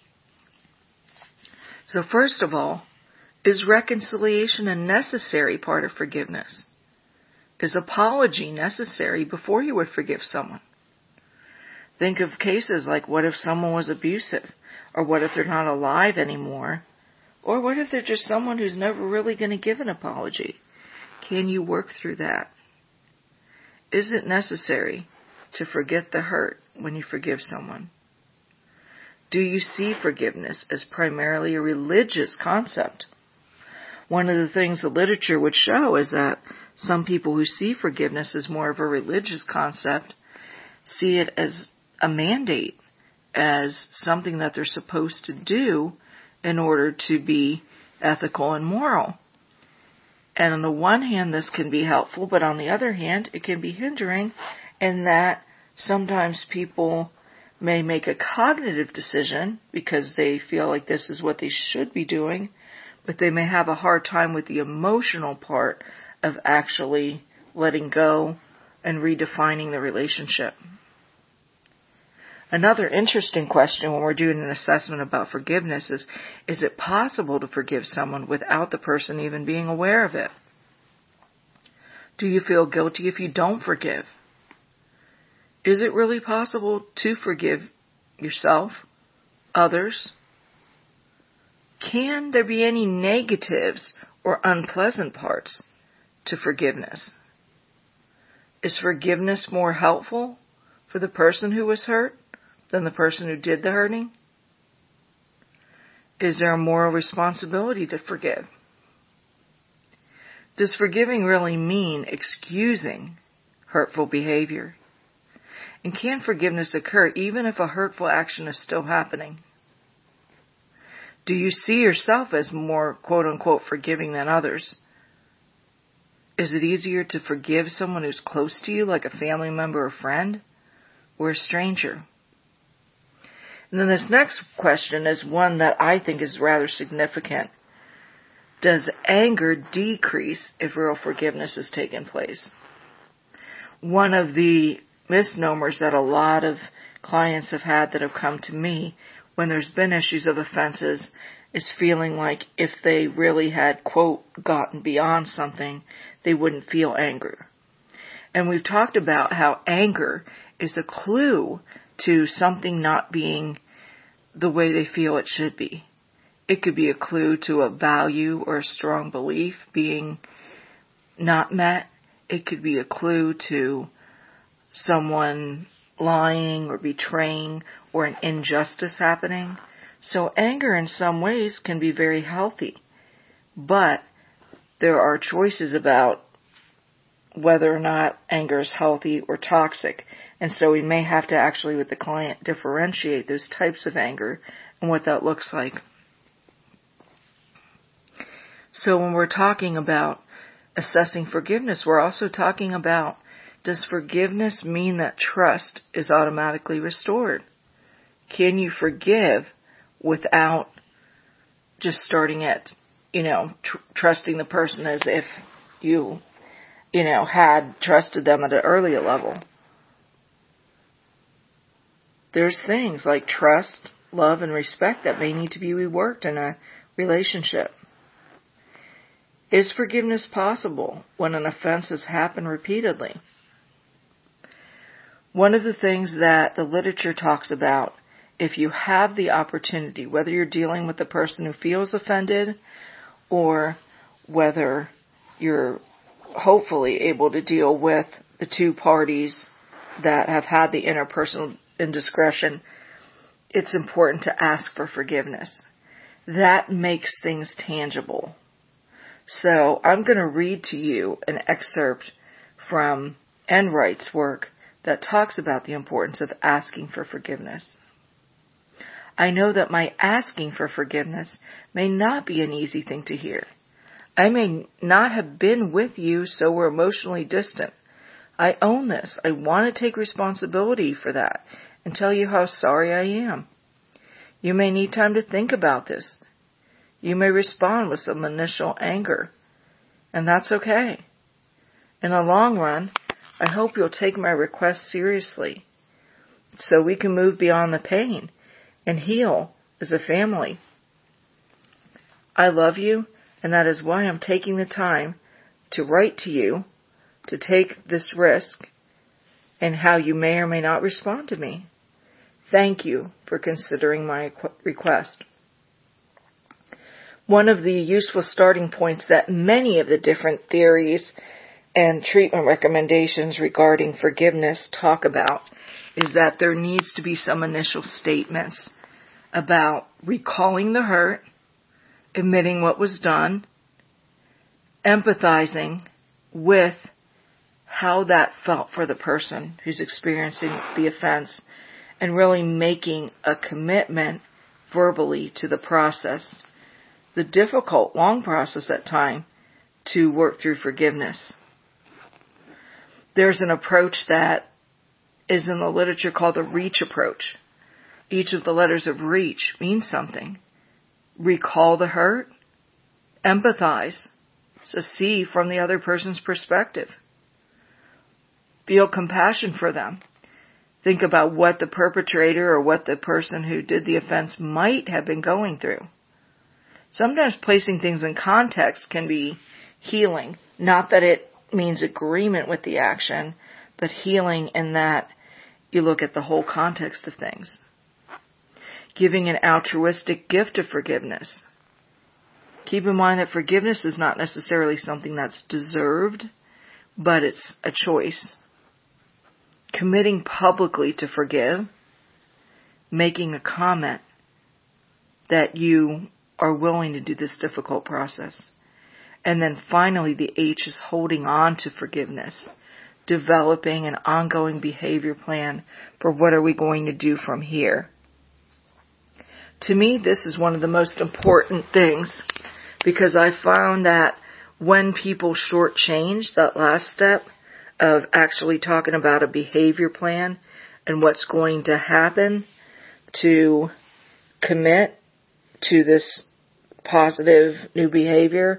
So first of all, is reconciliation a necessary part of forgiveness? Is apology necessary before you would forgive someone? Think of cases like what if someone was abusive? Or what if they're not alive anymore? Or what if they're just someone who's never really going to give an apology? Can you work through that? Is it necessary to forget the hurt when you forgive someone? Do you see forgiveness as primarily a religious concept? One of the things the literature would show is that some people who see forgiveness as more of a religious concept see it as a mandate, as something that they're supposed to do in order to be ethical and moral. And on the one hand, this can be helpful, but on the other hand, it can be hindering in that sometimes people may make a cognitive decision because they feel like this is what they should be doing, but they may have a hard time with the emotional part of actually letting go and redefining the relationship. Another interesting question when we're doing an assessment about forgiveness is, is it possible to forgive someone without the person even being aware of it? Do you feel guilty if you don't forgive? Is it really possible to forgive yourself, others? Can there be any negatives or unpleasant parts to forgiveness? Is forgiveness more helpful for the person who was hurt than the person who did the hurting? Is there a moral responsibility to forgive? Does forgiving really mean excusing hurtful behavior? And can forgiveness occur even if a hurtful action is still happening? Do you see yourself as more quote-unquote forgiving than others? Is it easier to forgive someone who's close to you, like a family member or friend, or a stranger? And then this next question is one that I think is rather significant. Does anger decrease if real forgiveness has taken place? One of the misnomers that a lot of clients have had that have come to me when there's been issues of offenses is feeling like if they really had, quote, gotten beyond something, they wouldn't feel anger. And we've talked about how anger is a clue to something not being the way they feel it should be. It could be a clue to a value or a strong belief being not met. It could be a clue to someone lying or betraying or an injustice happening. So anger in some ways can be very healthy, but there are choices about whether or not anger is healthy or toxic. And so we may have to actually, with the client, differentiate those types of anger and what that looks like. So when we're talking about assessing forgiveness, we're also talking about, does forgiveness mean that trust is automatically restored? Can you forgive without just starting at, you know, tr- trusting the person as if you, you know, had trusted them at an earlier level? There's things like trust, love, and respect that may need to be reworked in a relationship. Is forgiveness possible when an offense has happened repeatedly? One of the things that the literature talks about, if you have the opportunity, whether you're dealing with the person who feels offended or whether you're hopefully able to deal with the two parties that have had the interpersonal indiscretion, it's important to ask for forgiveness. That makes things tangible. So I'm going to read to you an excerpt from Enright's work that talks about the importance of asking for forgiveness. I know that my asking for forgiveness may not be an easy thing to hear. I may not have been with you, so we're emotionally distant. I own this. I want to take responsibility for that and tell you how sorry I am. You may need time to think about this. You may respond with some initial anger, and that's okay. In the long run, I hope you'll take my request seriously so we can move beyond the pain and heal as a family. I love you, and that is why I'm taking the time to write to you, to take this risk, and how you may or may not respond to me. Thank you for considering my request. One of the useful starting points that many of the different theories and treatment recommendations regarding forgiveness talk about is that there needs to be some initial statements about recalling the hurt, admitting what was done, empathizing with how that felt for the person who's experiencing the offense, and really making a commitment verbally to the process, the difficult, long process at times, to work through forgiveness. There's an approach that is in the literature called the REACH approach. Each of the letters of REACH means something. Recall the hurt, empathize, so see from the other person's perspective. Feel compassion for them. Think about what the perpetrator or what the person who did the offense might have been going through. Sometimes placing things in context can be healing. Not that it means agreement with the action, but healing in that you look at the whole context of things. Giving an altruistic gift of forgiveness. Keep in mind that forgiveness is not necessarily something that's deserved, but it's a choice. Committing publicly to forgive. Making a comment that you are willing to do this difficult process. And then finally, the H is holding on to forgiveness. Developing an ongoing behavior plan for what are we going to do from here. To me, this is one of the most important things because I found that when people shortchange that last step of actually talking about a behavior plan and what's going to happen to commit to this positive new behavior,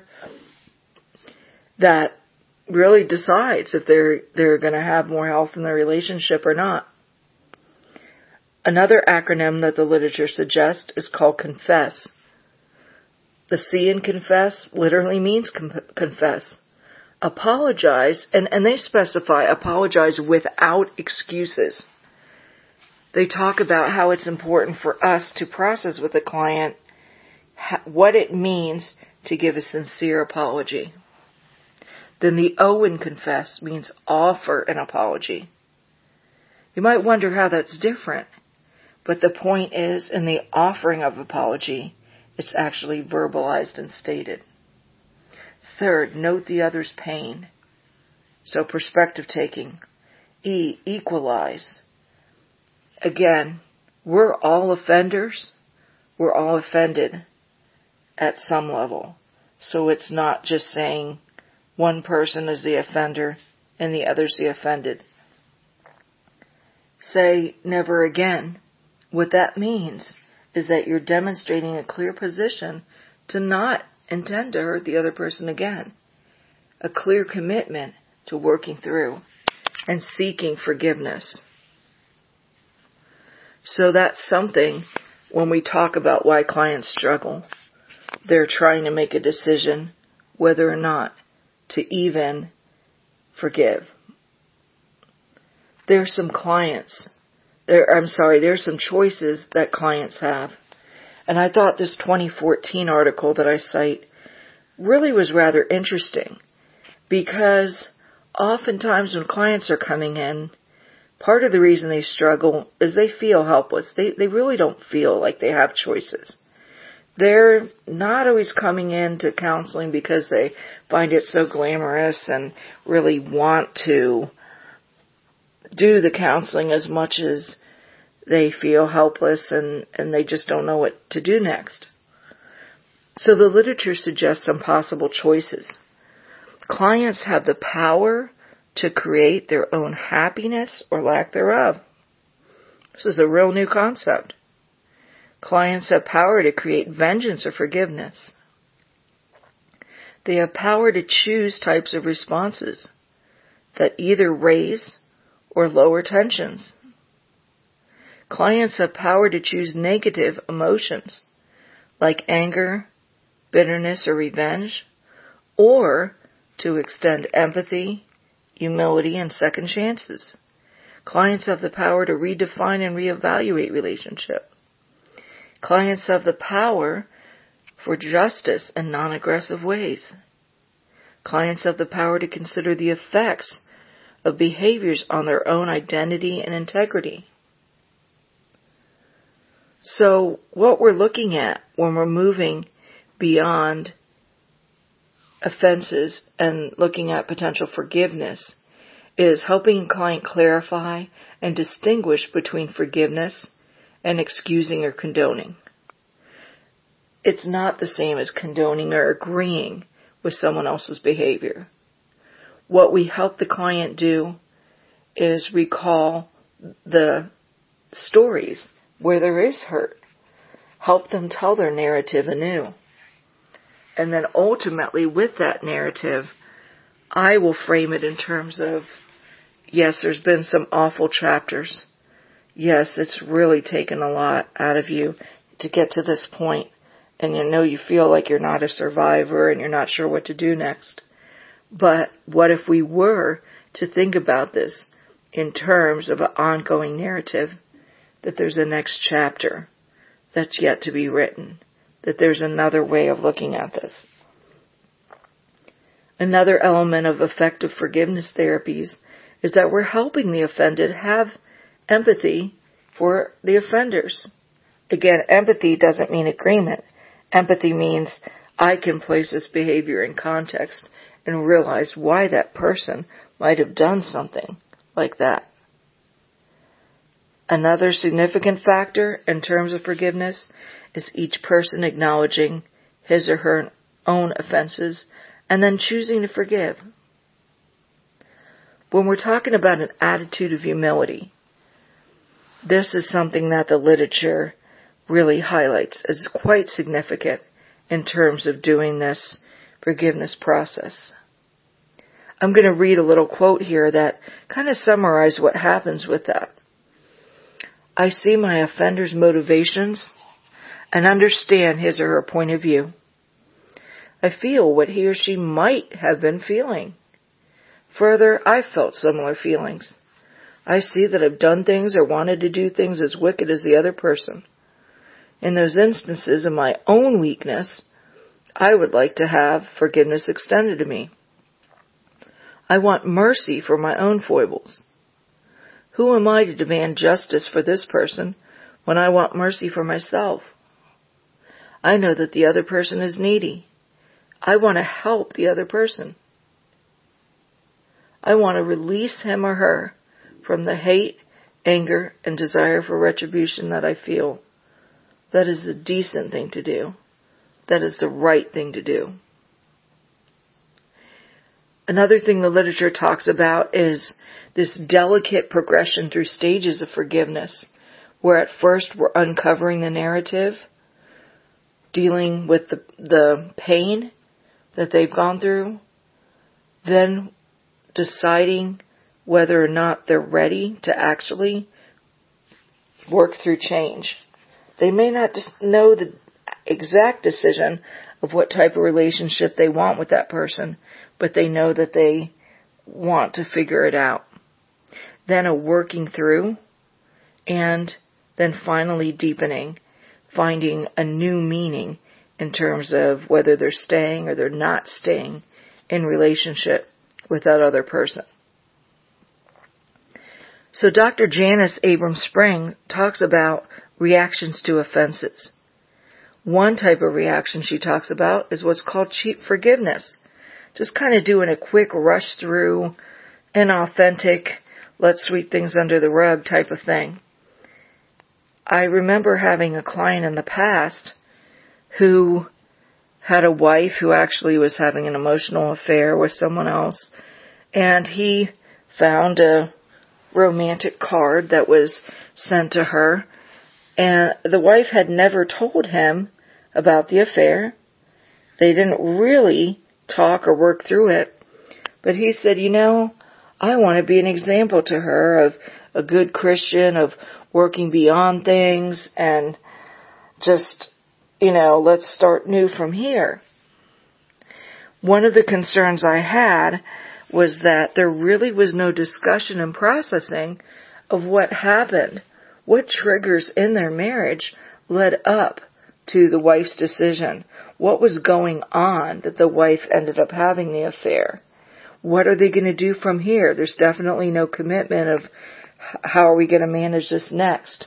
that really decides if they're they're going to have more health in their relationship or not. Another acronym that the literature suggests is called CONFESS. The C in CONFESS literally means com- confess. Apologize, and, and they specify apologize without excuses. They talk about how it's important for us to process with the client ha- what it means to give a sincere apology. Then the O in confess means offer an apology. You might wonder how that's different, but the point is in the offering of apology, it's actually verbalized and stated. Third, note the other's pain. So perspective taking. E, equalize. Again, we're all offenders. We're all offended at some level. So it's not just saying one person is the offender and the other's the offended. Say never again. What that means is that you're demonstrating a clear position to not intend to hurt the other person again. A clear commitment to working through and seeking forgiveness. So that's something when we talk about why clients struggle. They're trying to make a decision whether or not to even forgive. There's some clients, there, I'm sorry, there's some choices that clients have. And I thought this twenty fourteen article that I cite really was rather interesting because oftentimes when clients are coming in, part of the reason they struggle is they feel helpless. They, they really don't feel like they have choices. They're not always coming in to counseling because they find it so glamorous and really want to do the counseling as much as they feel helpless and, and they just don't know what to do next. So the literature suggests some possible choices. Clients have the power to create their own happiness or lack thereof. This is a real new concept. Clients have power to create vengeance or forgiveness. They have power to choose types of responses that either raise or lower tensions. Clients have power to choose negative emotions like anger, bitterness, or revenge, or to extend empathy, humility, and second chances. Clients have the power to redefine and reevaluate relationship. Clients have the power for justice in non-aggressive ways. Clients have the power to consider the effects of behaviors on their own identity and integrity. So what we're looking at when we're moving beyond offenses and looking at potential forgiveness is helping a client clarify and distinguish between forgiveness and excusing or condoning. It's not the same as condoning or agreeing with someone else's behavior. What we help the client do is recall the stories where there is hurt. Help them tell their narrative anew. And then ultimately with that narrative, I will frame it in terms of, yes, there's been some awful chapters. Yes, it's really taken a lot out of you to get to this point. And you know you feel like you're not a survivor and you're not sure what to do next. But what if we were to think about this in terms of an ongoing narrative, that there's a next chapter that's yet to be written, that there's another way of looking at this. Another element of effective forgiveness therapies is that we're helping the offended have empathy for the offenders. Again, empathy doesn't mean agreement. Empathy means I can place this behavior in context and realize why that person might have done something like that. Another significant factor in terms of forgiveness is each person acknowledging his or her own offenses and then choosing to forgive. When we're talking about an attitude of humility, this is something that the literature really highlights as quite significant in terms of doing this forgiveness process. I'm going to read a little quote here that kind of summarizes what happens with that. I see my offender's motivations and understand his or her point of view. I feel what he or she might have been feeling. Further, I've felt similar feelings. I see that I've done things or wanted to do things as wicked as the other person. In those instances of my own weakness, I would like to have forgiveness extended to me. I want mercy for my own foibles. Who am I to demand justice for this person when I want mercy for myself? I know that the other person is needy. I want to help the other person. I want to release him or her from the hate, anger, and desire for retribution that I feel. That is the decent thing to do. That is the right thing to do. Another thing the literature talks about is this delicate progression through stages of forgiveness, where at first we're uncovering the narrative, dealing with the, the pain that they've gone through, then deciding whether or not they're ready to actually work through change. They may not just know the exact decision of what type of relationship they want with that person, but they know that they want to figure it out. Then a working through, and then finally deepening, finding a new meaning in terms of whether they're staying or they're not staying in relationship with that other person. So Doctor Janice Abrams-Spring talks about reactions to offenses. One type of reaction she talks about is what's called cheap forgiveness. Just kind of doing a quick rush through, inauthentic, let's sweep things under the rug type of thing. I remember having a client in the past who had a wife who actually was having an emotional affair with someone else, and he found a romantic card that was sent to her, and the wife had never told him about the affair. They didn't really talk or work through it, but he said, you know, I want to be an example to her of a good Christian, of working beyond things, and just, you know, let's start new from here. One of the concerns I had was that there really was no discussion and processing of what happened, what triggers in their marriage led up to the wife's decision, what was going on that the wife ended up having the affair. What are they going to do from here? There's definitely no commitment of how are we going to manage this next.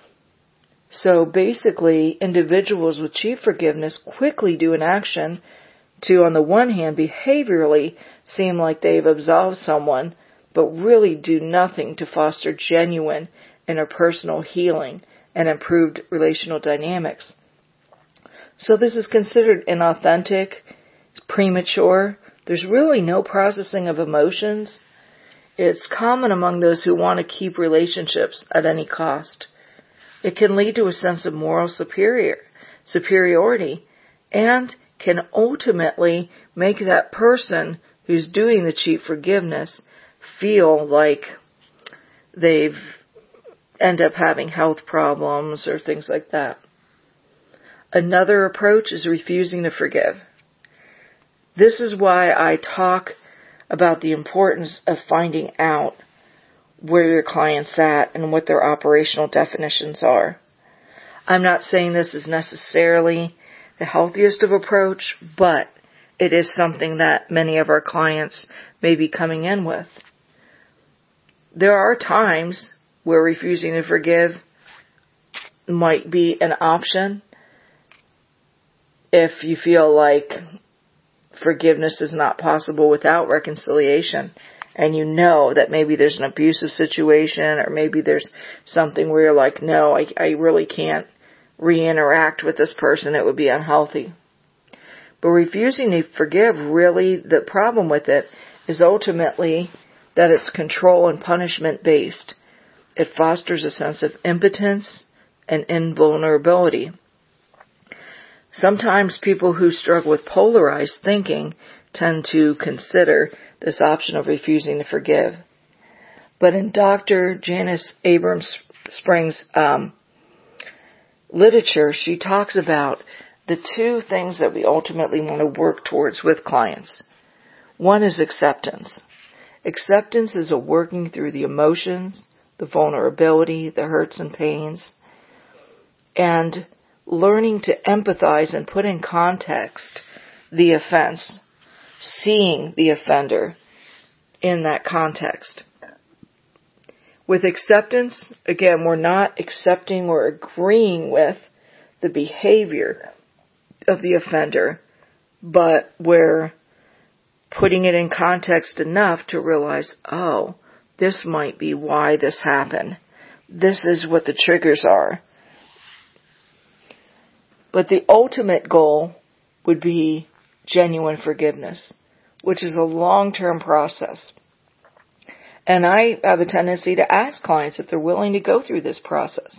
So basically, individuals with cheap forgiveness quickly do an action to, on the one hand, behaviorally seem like they've absolved someone, but really do nothing to foster genuine interpersonal healing and improved relational dynamics. So this is considered inauthentic, premature. There's really no processing of emotions. It's common among those who want to keep relationships at any cost. It can lead to a sense of moral superior, superiority, and can ultimately make that person who's doing the cheap forgiveness feel like they've end up having health problems or things like that. Another approach is refusing to forgive. This is why I talk about the importance of finding out where your client's at and what their operational definitions are. I'm not saying this is necessarily the healthiest of approach, but it is something that many of our clients may be coming in with. There are times where refusing to forgive might be an option if you feel like forgiveness is not possible without reconciliation, and you know that maybe there's an abusive situation, or maybe there's something where you're like, no, I, I really can't re-interact with this person. It would be unhealthy. But refusing to forgive, really, the problem with it is ultimately that it's control and punishment based. It fosters a sense of impotence and invulnerability. Sometimes people who struggle with polarized thinking tend to consider this option of refusing to forgive. But in Doctor Janice Abrams Spring's um, literature, she talks about the two things that we ultimately want to work towards with clients. One is acceptance. Acceptance is a working through the emotions, the vulnerability, the hurts and pains, and learning to empathize and put in context the offense, seeing the offender in that context. With acceptance, again, we're not accepting or agreeing with the behavior of the offender, but we're putting it in context enough to realize, oh, this might be why this happened. This is what the triggers are. But the ultimate goal would be genuine forgiveness, which is a long-term process. And I have a tendency to ask clients if they're willing to go through this process.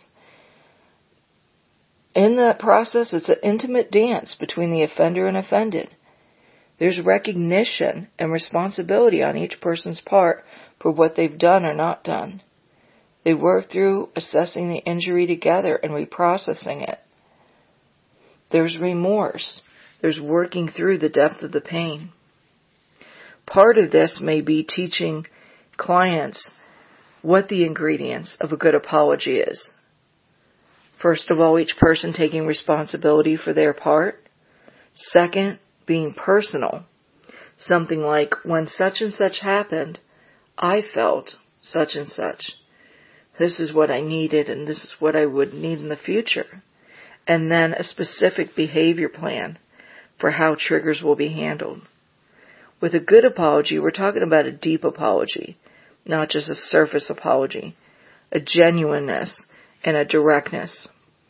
In that process, it's an intimate dance between the offender and offended. There's recognition and responsibility on each person's part for what they've done or not done. They work through assessing the injury together and reprocessing it. There's remorse. There's working through the depth of the pain. Part of this may be teaching clients what the ingredients of a good apology is. First of all, each person taking responsibility for their part. Second, being personal. Something like, when such and such happened, I felt such and such. This is what I needed, and this is what I would need in the future. And then a specific behavior plan for how triggers will be handled. With a good apology, we're talking about a deep apology, not just a surface apology, a genuineness and a directness.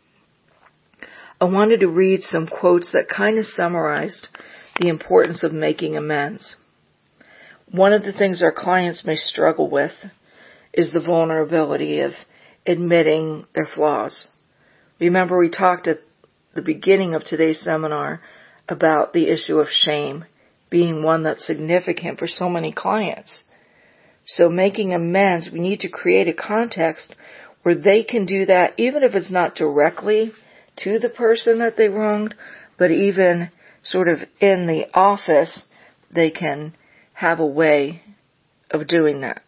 I wanted to read some quotes that kind of summarized the importance of making amends. One of the things our clients may struggle with is the vulnerability of admitting their flaws. Remember, we talked at the beginning of today's seminar about the issue of shame being one that's significant for so many clients. So making amends, we need to create a context where they can do that, even if it's not directly to the person that they wronged, but even sort of in the office, they can have a way of doing that.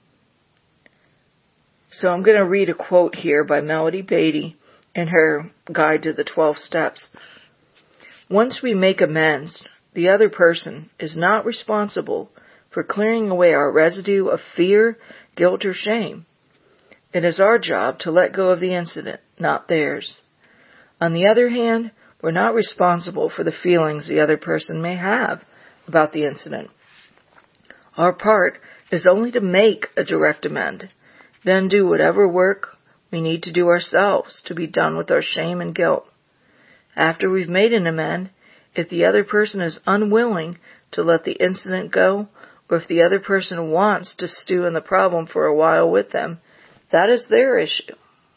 So I'm going to read a quote here by Melody Beattie in her Guide to the twelve Steps. Once we make amends, the other person is not responsible for clearing away our residue of fear, guilt, or shame. It is our job to let go of the incident, not theirs. On the other hand, we're not responsible for the feelings the other person may have about the incident. Our part is only to make a direct amend, then do whatever work we need to do ourselves to be done with our shame and guilt. After we've made an amend, if the other person is unwilling to let the incident go, or if the other person wants to stew in the problem for a while with them, that is their issue.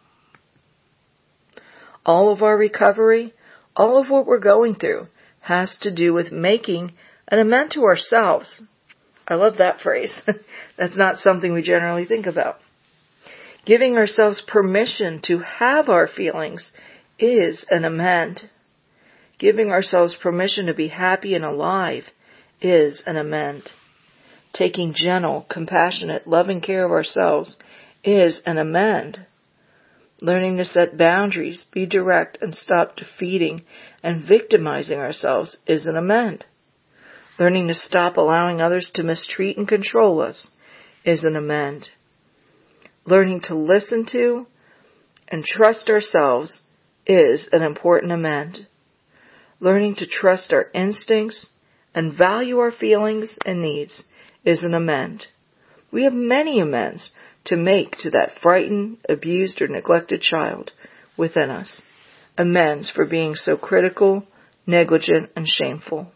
All of our recovery, all of what we're going through, has to do with making an amend to ourselves. I love that phrase. That's not something we generally think about. Giving ourselves permission to have our feelings is an amend. Giving ourselves permission to be happy and alive is an amend. taking gentle, compassionate, loving care of ourselves is an amend. Learning to set boundaries, be direct, and stop defeating and victimizing ourselves is an amend. Learning to stop allowing others to mistreat and control us is an amend. Learning to listen to and trust ourselves is an important amend. Learning to trust our instincts and value our feelings and needs is an amend. We have many amends to make to that frightened, abused, or neglected child within us. Amends for being so critical, negligent, and shameful.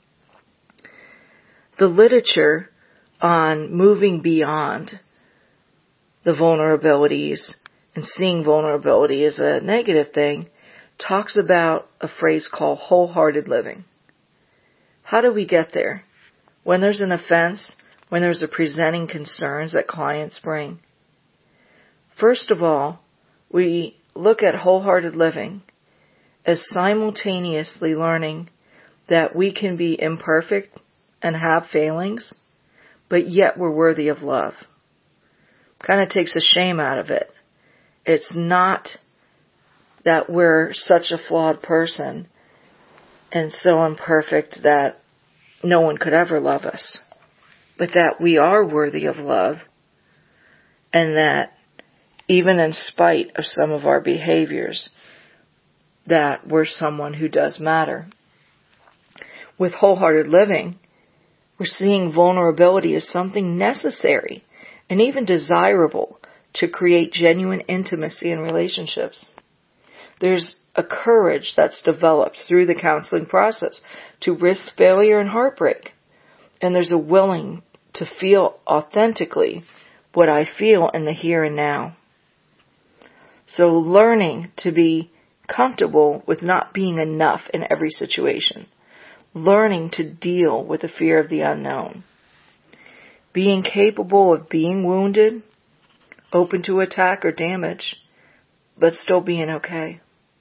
The literature on moving beyond the vulnerabilities and seeing vulnerability as a negative thing talks about a phrase called wholehearted living. How do we get there? When there's an offense, when there's a presenting concerns that clients bring. First of all, we look at wholehearted living as simultaneously learning that we can be imperfect and have failings, but yet we're worthy of love. Kind of takes the shame out of it. It's not that we're such a flawed person and so imperfect that no one could ever love us, but that we are worthy of love, and that even in spite of some of our behaviors, that we're someone who does matter. With wholehearted living, we're seeing vulnerability as something necessary and even desirable to create genuine intimacy in relationships. There's a courage that's developed through the counseling process to risk failure and heartbreak. And there's a willing to feel authentically what I feel in the here and now. So learning to be comfortable with not being enough in every situation. Learning to deal with the fear of the unknown. Being capable of being wounded, open to attack or damage, but still being okay.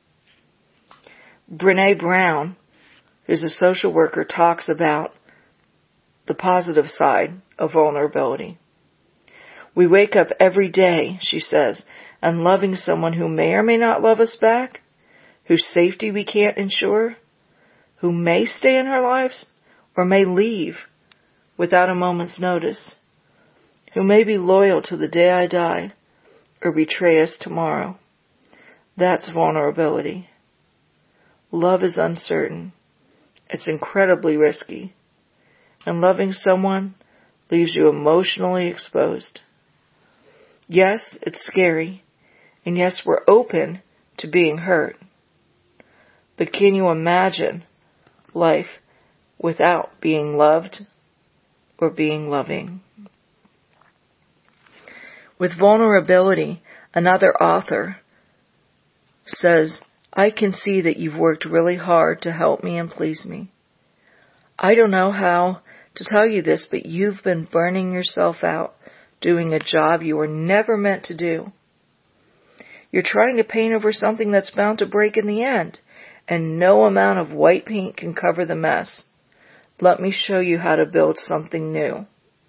Brené Brown, who's a social worker, talks about the positive side of vulnerability. We wake up every day, she says, and loving someone who may or may not love us back, whose safety we can't ensure, who may stay in our lives or may leave without a moment's notice, who may be loyal to the day I die or betray us tomorrow. That's vulnerability. Love is uncertain. It's incredibly risky. And loving someone leaves you emotionally exposed. Yes, it's scary. And yes, we're open to being hurt. But can you imagine life without being loved or being loving? With vulnerability, another author says, I can see that you've worked really hard to help me and please me. I don't know how to tell you this, but you've been burning yourself out doing a job you were never meant to do. You're trying to paint over something that's bound to break in the end, and no amount of white paint can cover the mess. Let me show you how to build something new.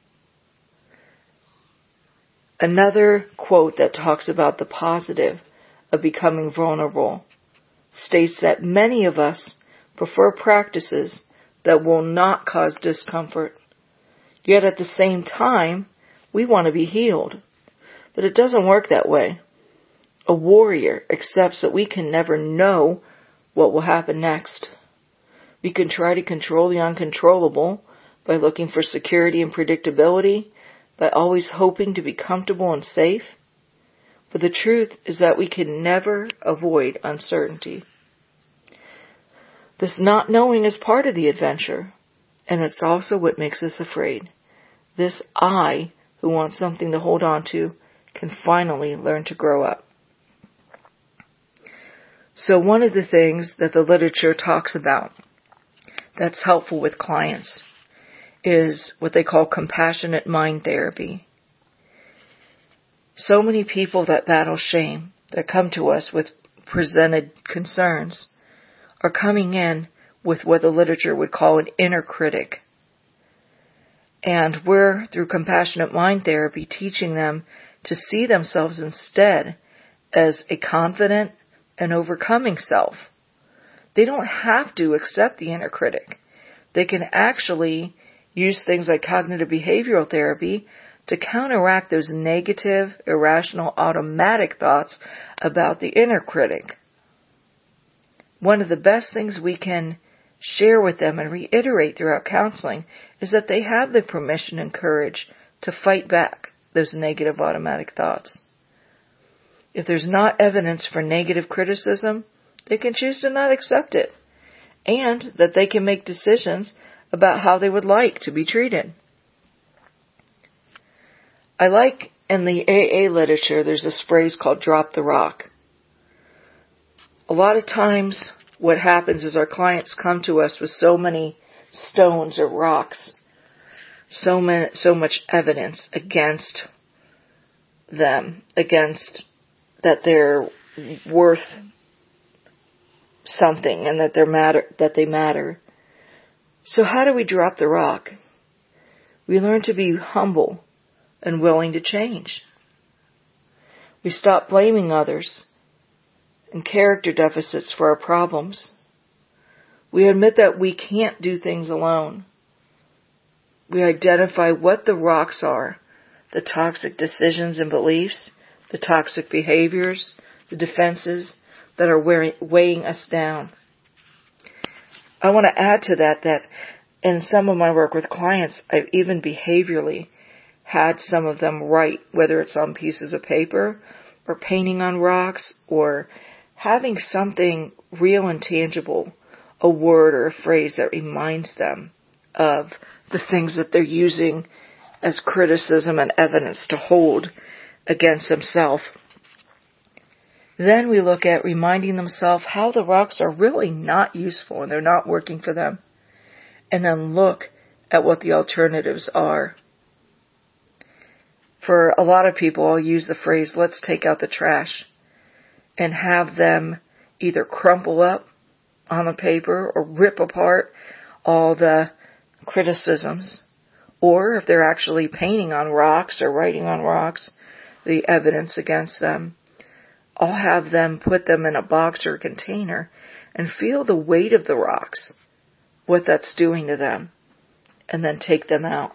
Another quote that talks about the positive of becoming vulnerable states that many of us prefer practices that will not cause discomfort. Yet at the same time, we want to be healed. But it doesn't work that way. A warrior accepts that we can never know what will happen next. We can try to control the uncontrollable by looking for security and predictability, by always hoping to be comfortable and safe. But the truth is that we can never avoid uncertainty. This not knowing is part of the adventure, and it's also what makes us afraid. This I, who wants something to hold on to, can finally learn to grow up. So one of the things that the literature talks about that's helpful with clients is what they call compassionate mind therapy. So many people that battle shame, that come to us with presented concerns, are coming in with what the literature would call an inner critic. And we're, through compassionate mind therapy, teaching them to see themselves instead as a confident and overcoming self. They don't have to accept the inner critic. They can actually use things like cognitive behavioral therapy to counteract those negative, irrational, automatic thoughts about the inner critic. One of the best things we can share with them and reiterate throughout counseling is that they have the permission and courage to fight back those negative automatic thoughts. If there's not evidence for negative criticism, they can choose to not accept it, and that they can make decisions about how they would like to be treated. I like in the A A literature, there's this phrase called drop the rock. A lot of times what happens is our clients come to us with so many stones or rocks, so many, so much evidence against them, against that they're worth something and that they're matter, that they matter. So how do we drop the rock? We learn to be humble and willing to change. We stop blaming others and character deficits for our problems. We admit that we can't do things alone. We identify what the rocks are, the toxic decisions and beliefs, the toxic behaviors, the defenses that are weighing us down. I want to add to that that in some of my work with clients, I've even behaviorally had some of them write, whether it's on pieces of paper or painting on rocks or having something real and tangible, a word or a phrase that reminds them of the things that they're using as criticism and evidence to hold against themselves. Then we look at reminding themselves how the rocks are really not useful and they're not working for them. And then look at what the alternatives are. For a lot of people, I'll use the phrase, let's take out the trash, and have them either crumple up on the paper or rip apart all the criticisms, or if they're actually painting on rocks or writing on rocks, the evidence against them, I'll have them put them in a box or a container and feel the weight of the rocks, what that's doing to them, and then take them out.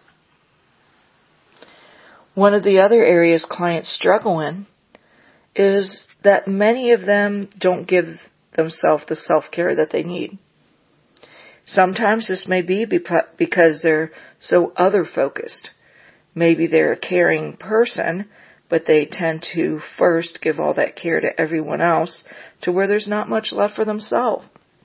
One of the other areas clients struggle in is that many of them don't give themselves the self-care that they need. Sometimes this may be because they're so other-focused. Maybe they're a caring person, but they tend to first give all that care to everyone else to where there's not much left for themselves.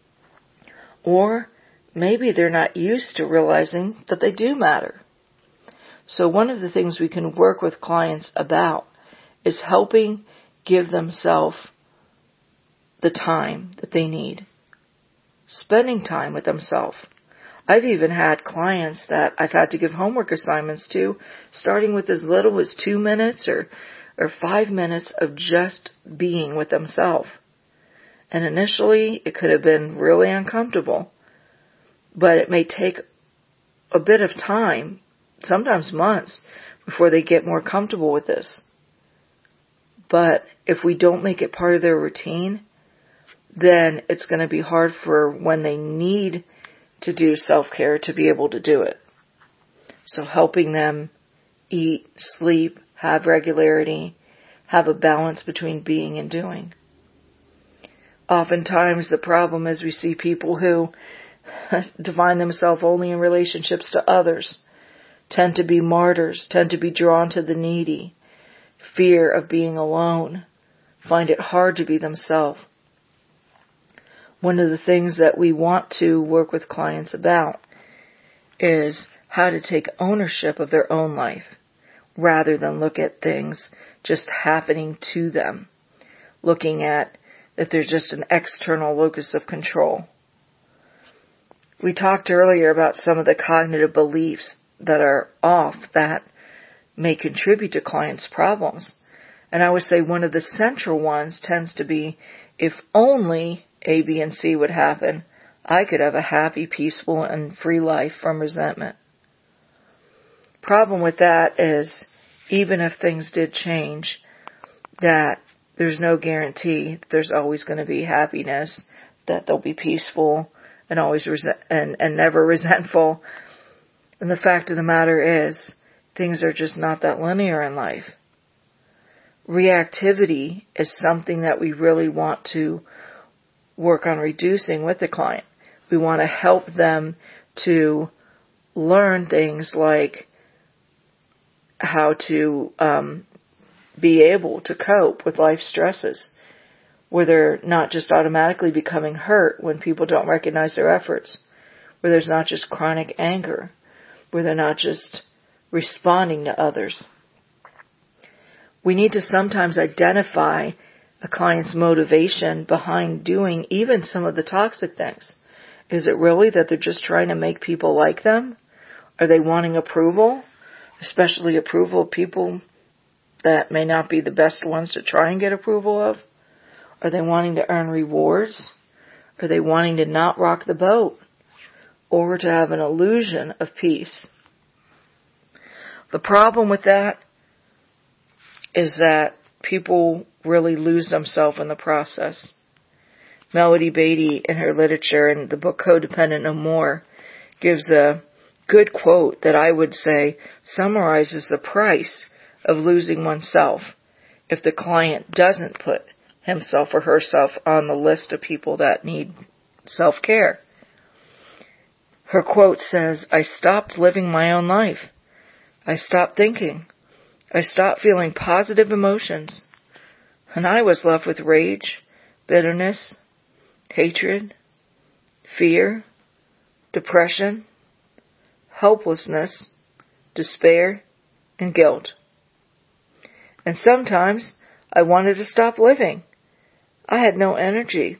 Or maybe they're not used to realizing that they do matter. So one of the things we can work with clients about is helping give themselves the time that they need. Spending time with themselves. I've even had clients that I've had to give homework assignments to, starting with as little as two minutes or, or five minutes of just being with themselves. And initially, it could have been really uncomfortable, but it may take a bit of time, sometimes months, before they get more comfortable with this. But if we don't make it part of their routine, then it's going to be hard for when they need to do self-care to be able to do it. So helping them eat, sleep, have regularity, have a balance between being and doing. Oftentimes the problem is we see people who define themselves only in relationships to others, tend to be martyrs, tend to be drawn to the needy, fear of being alone, find it hard to be themselves. One of the things that we want to work with clients about is how to take ownership of their own life rather than look at things just happening to them, looking at that they're just an external locus of control. We talked earlier about some of the cognitive beliefs that are off that may contribute to clients' problems. And I would say one of the central ones tends to be, if only A, B, and C would happen, I could have a happy, peaceful, and free life from resentment. Problem with that is, even if things did change, that there's no guarantee that there's always going to be happiness, that they'll be peaceful and always resent and, and never resentful. And the fact of the matter is, things are just not that linear in life. Reactivity is something that we really want to work on reducing with the client. We want to help them to learn things like how to um, be able to cope with life stresses, where they're not just automatically becoming hurt when people don't recognize their efforts, where there's not just chronic anger, where they're not just responding to others. We need to sometimes identify a client's motivation behind doing even some of the toxic things. Is it really that they're just trying to make people like them? Are they wanting approval? Especially approval of people that may not be the best ones to try and get approval of? Are they wanting to earn rewards? Are they wanting to not rock the boat? Or to have an illusion of peace? The problem with that is that people really lose themselves in the process. Melody Beattie, in her literature in the book Codependent No More, gives a good quote that I would say summarizes the price of losing oneself if the client doesn't put himself or herself on the list of people that need self-care. Her quote says, "I stopped living my own life. I stopped thinking. I stopped feeling positive emotions. And I was left with rage, bitterness, hatred, fear, depression, helplessness, despair, and guilt. And sometimes I wanted to stop living. I had no energy.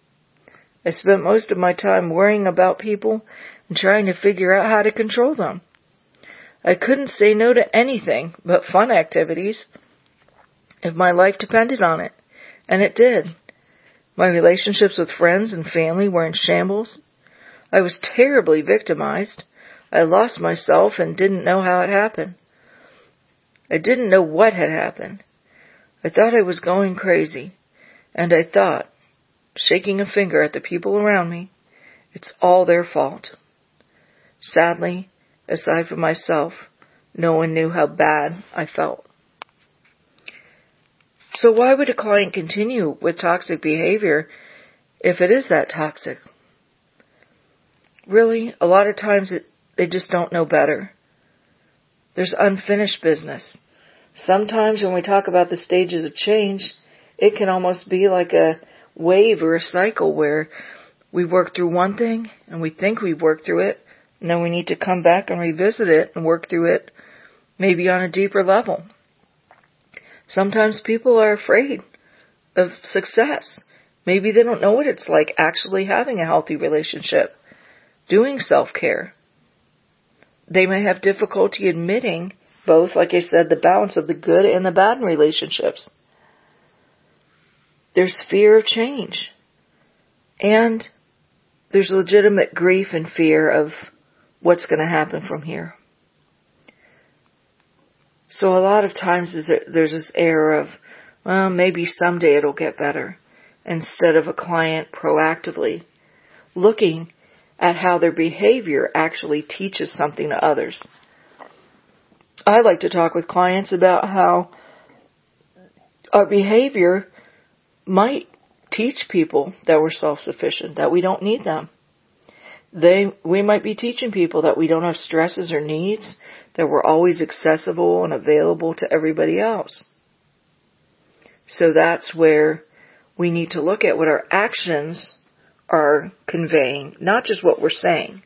I spent most of my time worrying about people and trying to figure out how to control them. I couldn't say no to anything but fun activities if my life depended on it, and it did. My relationships with friends and family were in shambles. I was terribly victimized. I lost myself and didn't know how it happened. I didn't know what had happened. I thought I was going crazy, and I thought, shaking a finger at the people around me, it's all their fault. Sadly, aside from myself, no one knew how bad I felt." So why would a client continue with toxic behavior if it is that toxic? Really, a lot of times it, they just don't know better. There's unfinished business. Sometimes when we talk about the stages of change, it can almost be like a wave or a cycle where we work through one thing and we think we've worked through it, and then we need to come back and revisit it and work through it maybe on a deeper level. Sometimes people are afraid of success. Maybe they don't know what it's like actually having a healthy relationship, doing self-care. They may have difficulty admitting both, like I said, the balance of the good and the bad in relationships. There's fear of change. And there's legitimate grief and fear of what's going to happen from here. So a lot of times there's this air of, well, maybe someday it'll get better, instead of a client proactively looking at how their behavior actually teaches something to others. I like to talk with clients about how our behavior might teach people that we're self-sufficient, that we don't need them. They, we might be teaching people that we don't have stresses or needs, that we're always accessible and available to everybody else. So that's where we need to look at what our actions are conveying, not just what we're saying.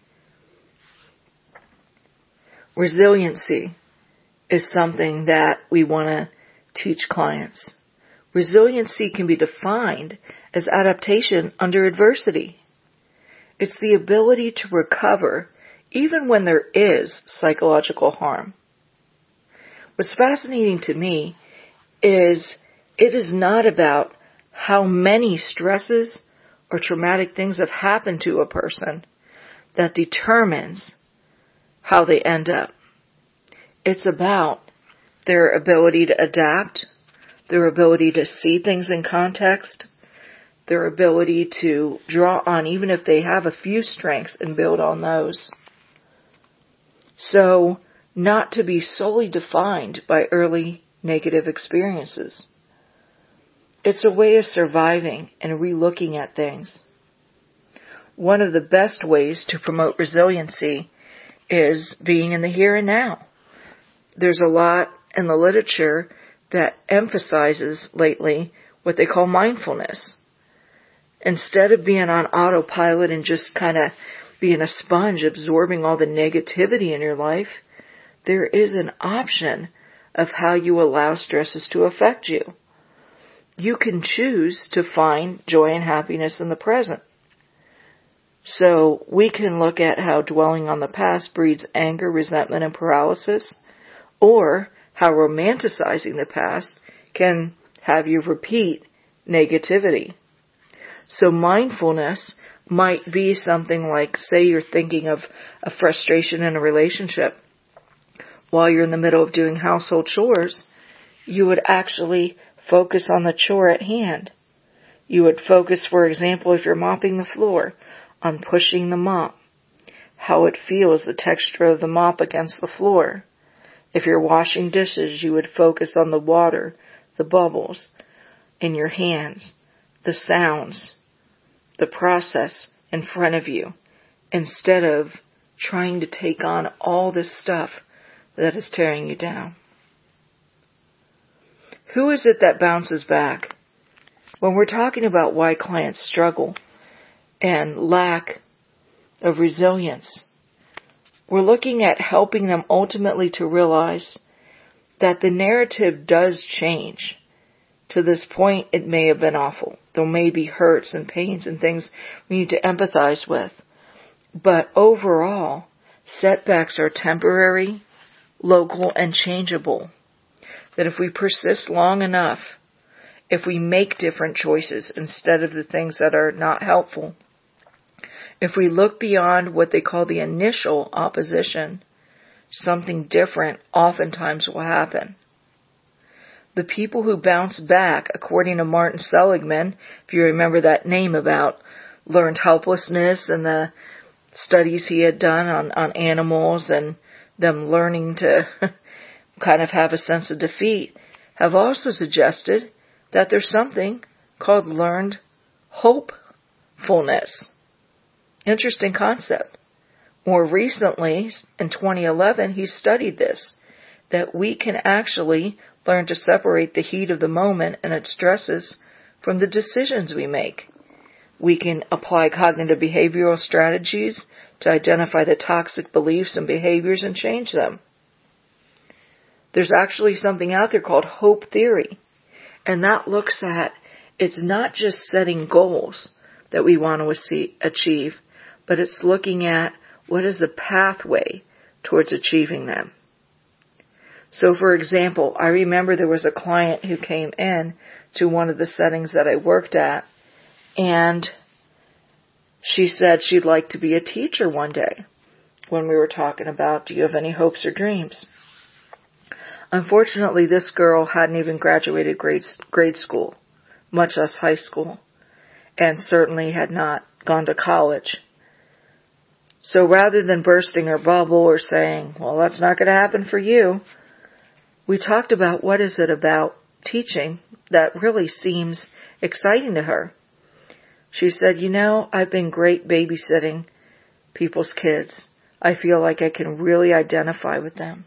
Resiliency is something that we want to teach clients. Resiliency can be defined as adaptation under adversity. It's the ability to recover even when there is psychological harm. What's fascinating to me is it is not about how many stresses or traumatic things have happened to a person that determines how they end up. It's about their ability to adapt, their ability to see things in context, their ability to draw on, even if they have a few strengths, and build on those. So, not to be solely defined by early negative experiences. It's a way of surviving and relooking at things. One of the best ways to promote resiliency is being in the here and now. There's a lot in the literature that emphasizes lately what they call mindfulness. Instead of being on autopilot and just kind of being a sponge absorbing all the negativity in your life, there is an option of how you allow stresses to affect you. You can choose to find joy and happiness in the present. So we can look at how dwelling on the past breeds anger, resentment, and paralysis, or how romanticizing the past can have you repeat negativity. So mindfulness might be something like, say you're thinking of a frustration in a relationship. While you're in the middle of doing household chores, you would actually focus on the chore at hand. You would focus, for example, if you're mopping the floor, on pushing the mop, how it feels, the texture of the mop against the floor. If you're washing dishes, you would focus on the water, the bubbles in your hands, the sounds, the process in front of you, instead of trying to take on all this stuff that is tearing you down. Who is it that bounces back? When we're talking about why clients struggle and lack of resilience, we're looking at helping them ultimately to realize that the narrative does change. To this point, it may have been awful. There may be hurts and pains and things we need to empathize with. But overall, setbacks are temporary, local, and changeable. That if we persist long enough, if we make different choices instead of the things that are not helpful, if we look beyond what they call the initial opposition, something different oftentimes will happen. The people who bounce back, according to Martin Seligman, if you remember that name about learned helplessness and the studies he had done on, on animals and them learning to kind of have a sense of defeat, have also suggested that there's something called learned hopefulness. Interesting concept. More recently, in twenty eleven, he studied this, that we can actually learn to separate the heat of the moment and its stresses from the decisions we make. We can apply cognitive behavioral strategies to identify the toxic beliefs and behaviors and change them. There's actually something out there called hope theory, and that looks at, it's not just setting goals that we want to achieve, but it's looking at what is the pathway towards achieving them. So, for example, I remember there was a client who came in to one of the settings that I worked at, and she said she'd like to be a teacher one day when we were talking about, do you have any hopes or dreams? Unfortunately, this girl hadn't even graduated grade, grade school, much less high school, and certainly had not gone to college. So rather than bursting her bubble or saying, well, that's not going to happen for you, we talked about what is it about teaching that really seems exciting to her. She said, you know, I've been great babysitting people's kids. I feel like I can really identify with them.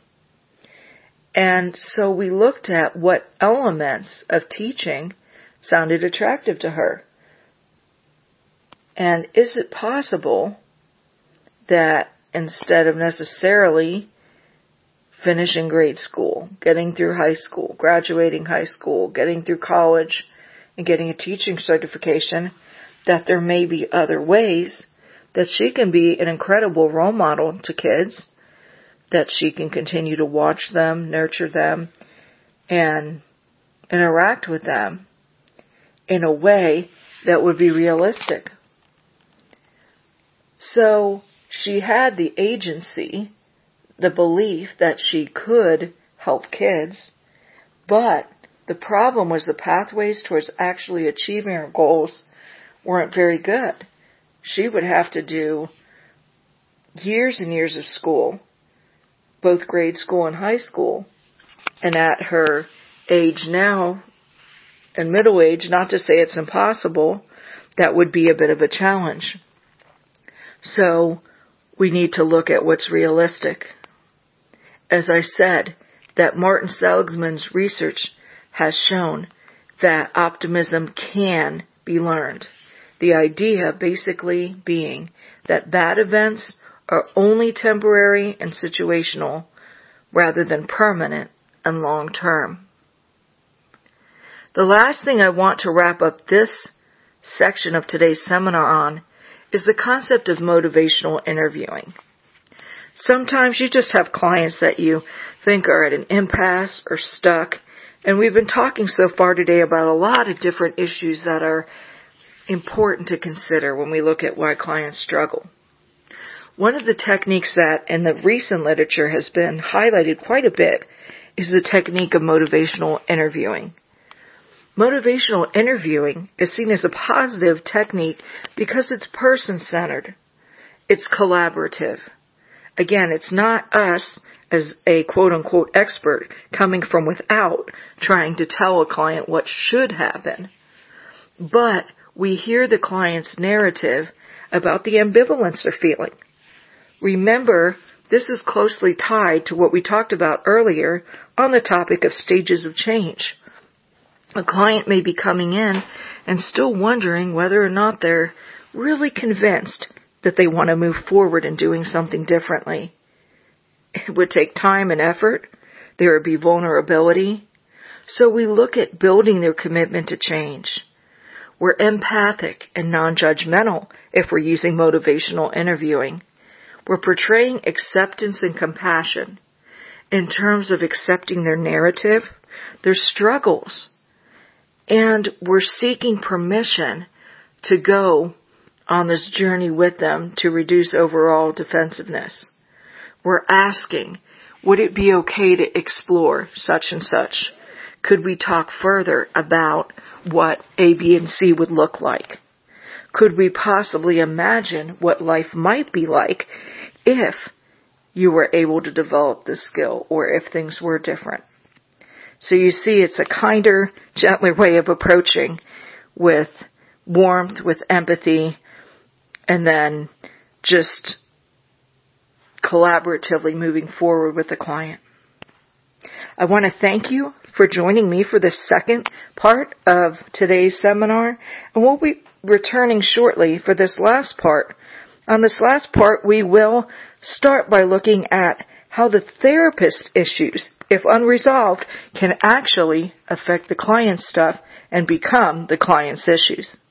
And so we looked at what elements of teaching sounded attractive to her. And is it possible that instead of necessarily finishing grade school, getting through high school, graduating high school, getting through college, and getting a teaching certification, that there may be other ways that she can be an incredible role model to kids, that she can continue to watch them, nurture them, and interact with them in a way that would be realistic. So she had the agency the belief that she could help kids, but the problem was the pathways towards actually achieving her goals weren't very good. She would have to do years and years of school, both grade school and high school, and at her age now, and middle age, not to say it's impossible, that would be a bit of a challenge. So we need to look at what's realistic. As I said, that Martin Seligman's research has shown that optimism can be learned. The idea basically being that bad events are only temporary and situational rather than permanent and long-term. The last thing I want to wrap up this section of today's seminar on is the concept of motivational interviewing. Sometimes you just have clients that you think are at an impasse or stuck, and we've been talking so far today about a lot of different issues that are important to consider when we look at why clients struggle. One of the techniques that in the recent literature has been highlighted quite a bit is the technique of motivational interviewing. Motivational interviewing is seen as a positive technique because it's person-centered. It's collaborative. Again, it's not us as a quote-unquote expert coming from without trying to tell a client what should happen. But we hear the client's narrative about the ambivalence they're feeling. Remember, this is closely tied to what we talked about earlier on the topic of stages of change. A client may be coming in and still wondering whether or not they're really convinced that they want to move forward in doing something differently. It would take time and effort. There would be vulnerability. So we look at building their commitment to change. We're empathic and non-judgmental if we're using motivational interviewing. We're portraying acceptance and compassion in terms of accepting their narrative, their struggles, and we're seeking permission to go on this journey with them to reduce overall defensiveness. We're asking, would it be okay to explore such and such? Could we talk further about what A, B, and C would look like? Could we possibly imagine what life might be like if you were able to develop this skill or if things were different? So you see, it's a kinder, gentler way of approaching with warmth, with empathy, and then just collaboratively moving forward with the client. I want to thank you for joining me for the second part of today's seminar, and we'll be returning shortly for this last part. On this last part, we will start by looking at how the therapist issues, if unresolved, can actually affect the client's stuff and become the client's issues.